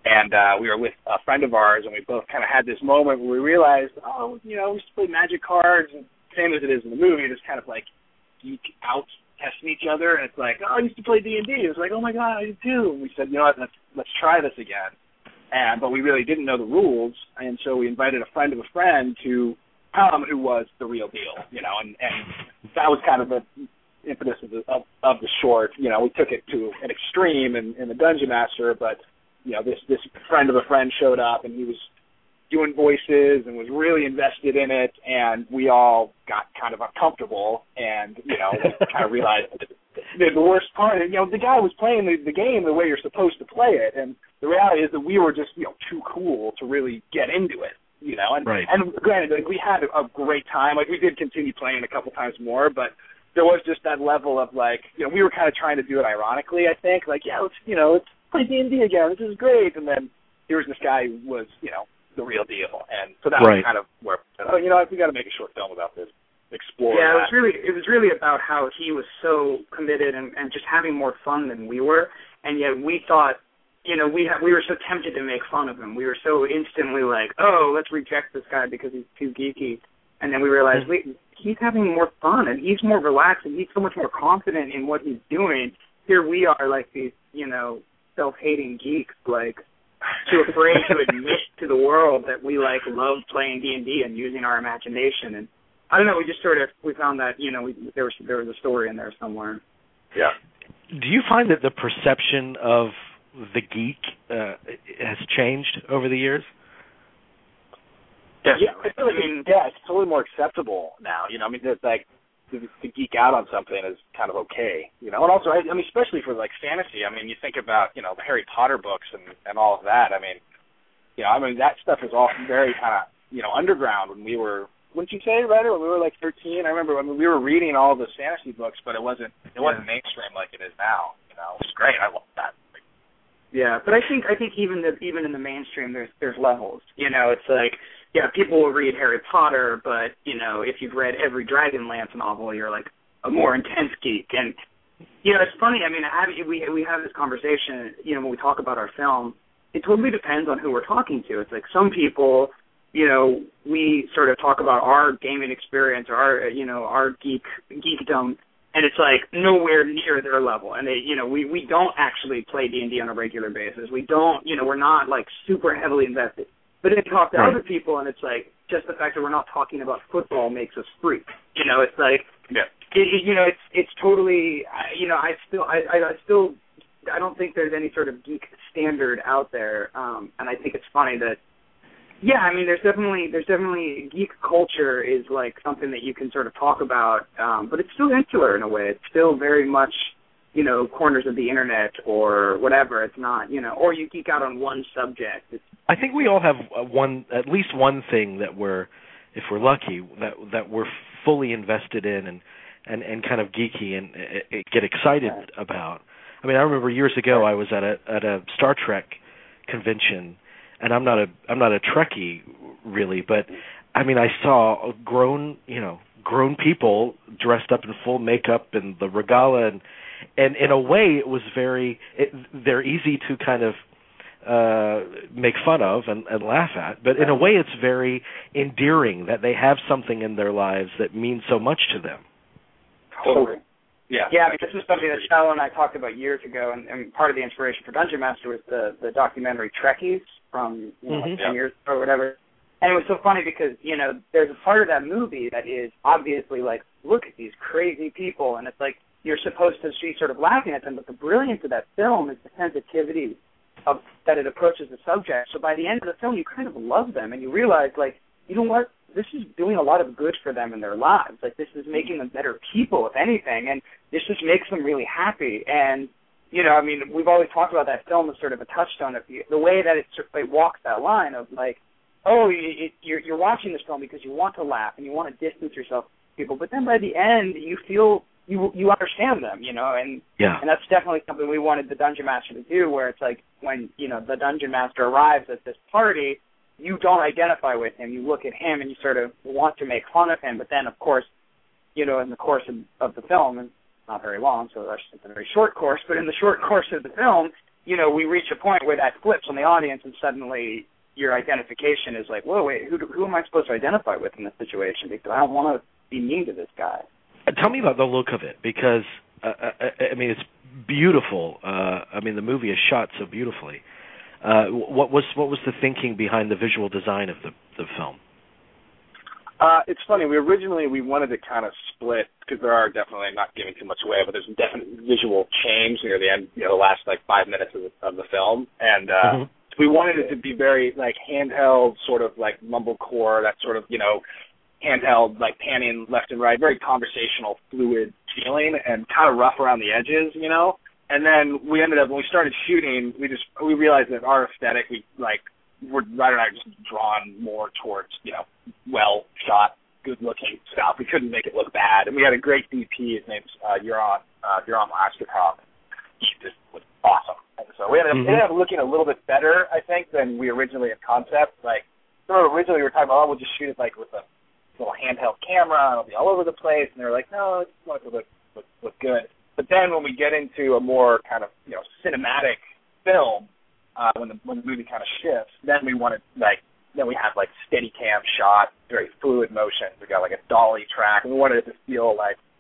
And we were with a friend of ours, and we both kind of had this moment where we realized, oh, you know, we used to play Magic cards, and same as it is in the movie, just kind of like geek out testing each other. And it's like, oh, I used to play D&D. It was like, oh my God, I do too. And we said, you know what, let's try this again. But we really didn't know the rules, and so we invited a friend of a friend to come who was the real deal, you know, and that was kind of the impetus of the short. You know, we took it to an extreme in the Dungeon Master, but you know, this friend of a friend showed up, and he was doing voices and was really invested in it, and we all got kind of uncomfortable, and you know, kind of realized that the worst part, you know, the guy was playing the game the way you're supposed to play it, and the reality is that we were just, you know, too cool to really get into it, you know, and right. And granted, like, we had a great time, like we did continue playing a couple times more, but there was just that level of like, you know, we were kind of trying to do it ironically, I think, like, yeah, let's play D&D again, this is great, and then here's this guy who was, you know, the real deal, and so that was kind of where, oh, you know, we got to make a short film about this, explore. Yeah, that. it was really about how he was so committed and just having more fun than we were, and yet we thought, you know, we were so tempted to make fun of him. We were so instantly like, oh, let's reject this guy because he's too geeky, and then we realized, wait, he's having more fun and he's more relaxed and he's so much more confident in what he's doing. Here we are, like these, you know, self-hating geeks, like too afraid to admit to the world that we like love playing D&D and using our imagination. And I don't know, we found that, you know, there was a story in there somewhere. Yeah. Do you find that the perception of the geek has changed over the years? Yeah, I feel like it's totally more acceptable now. You know, I mean, it's like to geek out on something is kind of okay. You know, and also, I mean, especially for like fantasy. I mean, you think about, you know, the Harry Potter books and all of that. I mean, you know, that stuff is all very kind of, you know, underground when we were. Wouldn't you say, right? When we were like 13, I remember when we were reading all the fantasy books, but it wasn't mainstream like it is now. You know, it was great. I love that. Yeah, but I think even in the mainstream, there's levels. You know, it's like, yeah, people will read Harry Potter, but you know, if you've read every Dragonlance novel, you're like a more intense geek. And you know, it's funny. I mean, we have this conversation. You know, when we talk about our film, it totally depends on who we're talking to. It's like some people, you know, we sort of talk about our gaming experience or our, you know, our geekdom, and it's like nowhere near their level. And they, you know, we don't actually play D&D on a regular basis. We don't, you know, we're not like super heavily invested. But then you talk to other people, and it's like just the fact that we're not talking about football makes us freak. You know, it's like, you know, it's totally, you know, I don't think there's any sort of geek standard out there, and I think it's funny that, yeah, I mean, there's definitely geek culture is like something that you can sort of talk about, but it's still insular in a way. It's still very much, you know, corners of the internet or whatever. It's not, you know, or you geek out on one subject. I think we all have at least one thing that we're, if we're lucky, that we're fully invested in and kind of geeky and get excited about. I mean, I remember years ago I was at a Star Trek convention. And I'm not a Trekkie really, but I mean I saw grown people dressed up in full makeup and the regala, and in a way it was they're easy to kind of make fun of and laugh at, but in a way it's very endearing that they have something in their lives that means so much to them. Totally. Yeah. Yeah, I mean, this is something that Shallow and I talked about years ago, and part of the inspiration for Dungeon Master was the documentary Trekkies from, you know, like 10 years ago or whatever. And it was so funny because, you know, there's a part of that movie that is obviously like, look at these crazy people, and it's like you're supposed to be sort of laughing at them, but the brilliance of that film is the sensitivity of that it approaches the subject. So by the end of the film, you kind of love them, and you realize, like, you know what? This is doing a lot of good for them in their lives. Like, this is making them better people, if anything, and this just makes them really happy. And, you know, I mean, we've always talked about that film as sort of a touchstone of the way that it walks that line of, like, oh, you're watching this film because you want to laugh and you want to distance yourself from people, but then by the end, you feel you understand them, you know, and that's definitely something we wanted the Dungeon Master to do, where it's like when, you know, the Dungeon Master arrives at this party, you don't identify with him. You look at him and you sort of want to make fun of him. But then, of course, you know, in the course of the film, and it's not very long, so that's a very short course, but in the short course of the film, we reach a point where that flips on the audience, and suddenly your identification is like, whoa, wait, who am I supposed to identify with in this situation? Because I don't want to be mean to this guy. Tell me about the look of it, because I mean, it's beautiful. I mean, the movie is shot so beautifully. What was the thinking behind the visual design of the film? It's funny. We wanted to kind of split, because there are definitely, I'm not giving too much away, but there's a definite visual change near the end, the last 5 minutes of the film, and we wanted it to be very handheld, sort of like mumblecore, that sort of handheld, panning left and right, very conversational, fluid feeling, and kind of rough around the edges, And then we ended up, when we started shooting, we realized that our aesthetic, Ryder and I are just drawn more towards, well shot, good looking stuff. We couldn't make it look bad. And we had a great DP. His name's Yuran Laskatov. He just was awesome. And so we ended up looking a little bit better, I think, than we originally had concept. Originally we were talking about, we'll just shoot it with a little handheld camera and it'll be all over the place. And they were like, no, I just want it to look good. But then when we get into a more kind of, cinematic film, when the movie kind of shifts, then we wanted then we have steady cam shot, very fluid motion. We got a dolly track, and we wanted it to feel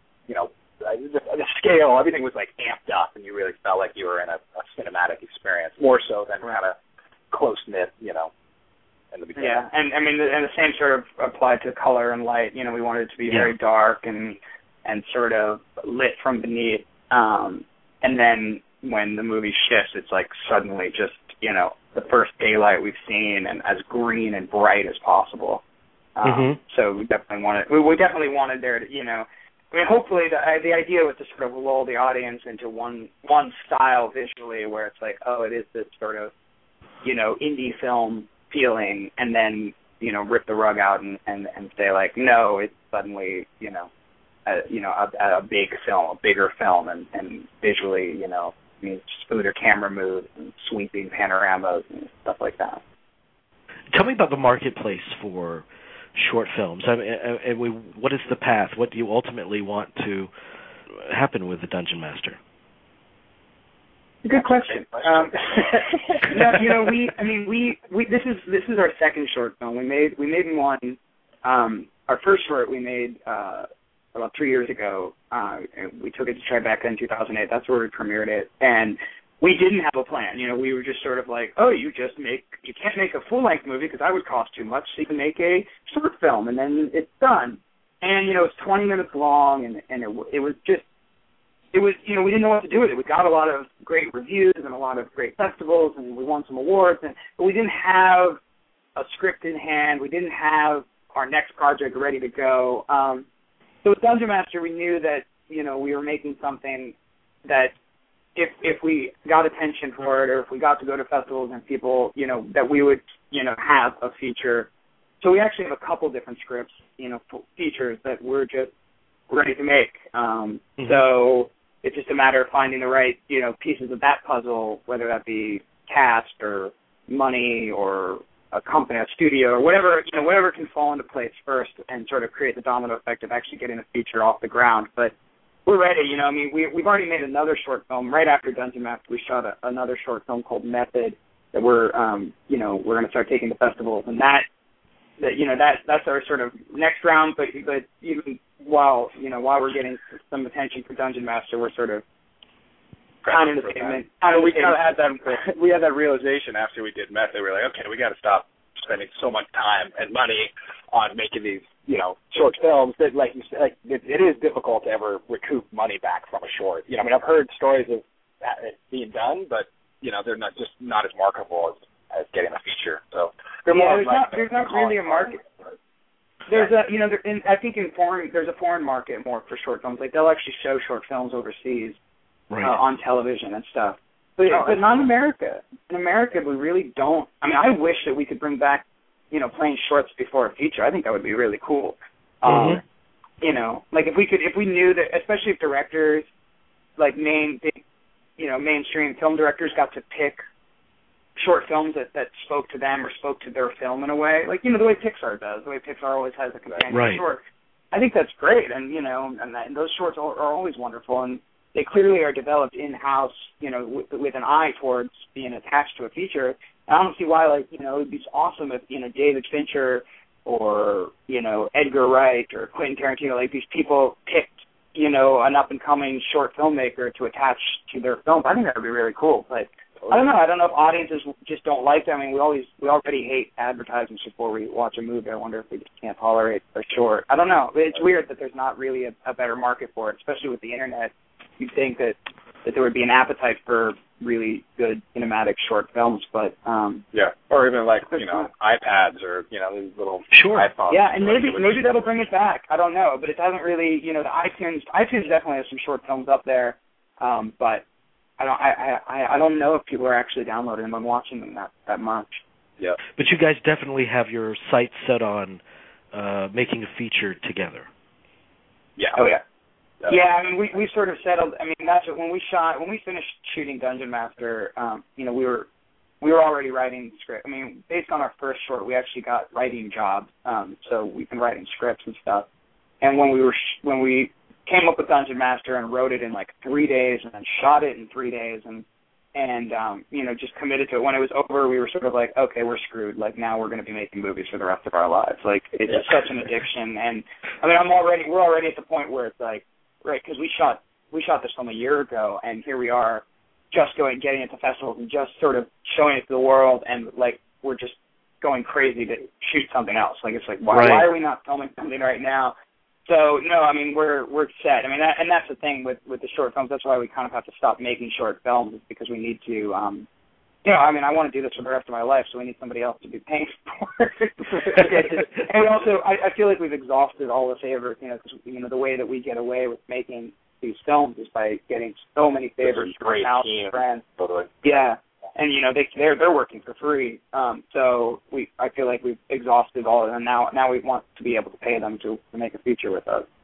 the scale, everything was amped up, and you really felt like you were in a cinematic experience, more so than kind of close knit, in the beginning. Yeah, and I mean, and the same sort of applied to color and light. We wanted it to be very dark and sort of lit from beneath, and then when the movie shifts, it's suddenly just the first daylight we've seen, and as green and bright as possible. So we definitely wanted there to, I mean, hopefully the idea was to sort of lull the audience into one style visually, where it's it is this sort of, indie film feeling, and then, rip the rug out and say no, it's suddenly, a big film, a bigger film, and visually, smoother camera moves and sweeping panoramas and stuff like that. Tell me about the marketplace for short films. What is the path? What do you ultimately want to happen with the Dungeon Master? Good question. This is our second short film. We made one. Our first short we made about 3 years ago. We took it to Tribeca in 2008. That's where we premiered it, and we didn't have a plan. We were just sort of you can't make a full-length movie because that would cost too much, so you can make a short film, and then it's done. And, it's 20 minutes long, and it was we didn't know what to do with it. We got a lot of great reviews and a lot of great festivals, and we won some awards, but we didn't have a script in hand. We didn't have our next project ready to go. So with Dungeon Master, we knew that, we were making something that if we got attention for it, or if we got to go to festivals and people, that we would, have a feature. So we actually have a couple different scripts, features that we're just ready to make. So it's just a matter of finding the right, pieces of that puzzle, whether that be cast or money or a company, a studio, or whatever can fall into place first and sort of create the domino effect of actually getting a feature off the ground. But we're ready, we've already made another short film right after Dungeon Master. We shot another short film called Method that we're going to start taking to festivals, and that's our sort of next round. But even while we're getting some attention for Dungeon Master, we're sort of kind of in the same. We kind of had that realization after we did Method. We were like, okay, we got to stop spending so much time and money on making these, short films that, like you said, it is difficult to ever recoup money back from a short. I've heard stories of it being done, but they're not as marketable as getting a feature. So there's not really a market. There's I think there's a foreign market more for short films. They'll actually show short films overseas. Right. On television and stuff. But not in America. In America, we really don't. I mean, I wish that we could bring back, playing shorts before a feature. I think that would be really cool. If we knew that, especially if directors, mainstream film directors got to pick short films that spoke to them or spoke to their film in a way, the way Pixar does, the way Pixar always has a companion short. I think that's great, and those shorts are always wonderful, and they clearly are developed in-house, you know, with an eye towards being attached to a feature. And I don't see why, like, you know, it would be awesome if, you know, David Fincher or, you know, Edgar Wright or Quentin Tarantino, like these people picked, you know, an up-and-coming short filmmaker to attach to their films. I think that would be really cool. But I don't know. I don't know if audiences just don't like them. I mean, we already hate advertisements before we watch a movie. I wonder if we just can't tolerate a short. I don't know. It's weird that there's not really a better market for it, especially with the internet. You'd think that there would be an appetite for really good cinematic short films, but or even like, you know, iPads or, you know, these little iPhones. Yeah, and maybe that'll bring it back. I don't know, but it hasn't really, you know, the iTunes definitely has some short films up there, but I don't know if people are actually downloading them and watching them that much. Yeah. But you guys definitely have your sights set on making a feature together. Yeah. Oh yeah. Yeah, I mean, we sort of settled. I mean, that's what, when we finished shooting Dungeon Master, you know, we were already writing script. I mean, based on our first short, we actually got writing jobs, so we've been writing scripts and stuff. And when we came up with Dungeon Master and wrote it in like 3 days, and then shot it in 3 days, and you know, just committed to it. When it was over, we were sort of like, okay, we're screwed. Like, now we're going to be making movies for the rest of our lives. Like, it's such an addiction. And I mean, we're already at the point where it's like, right, because we shot this film a year ago, and here we are, just getting into festivals and just sort of showing it to the world, and like we're just going crazy to shoot something else. Like, it's like, why are we not filming something right now? So no, I mean, we're set. I mean, and that's the thing with the short films. That's why we kind of have to stop making short films, is because we need to. You know, I mean, I want to do this for the rest of my life, so we need somebody else to be paying for it. And also, I feel like we've exhausted all the favors, you know, because, you know, the way that we get away with making these films is by getting so many favors from house and friends. Totally. Yeah, and, you know, they're working for free. So I feel like we've exhausted all of them, and now we want to be able to pay them to make a feature with us.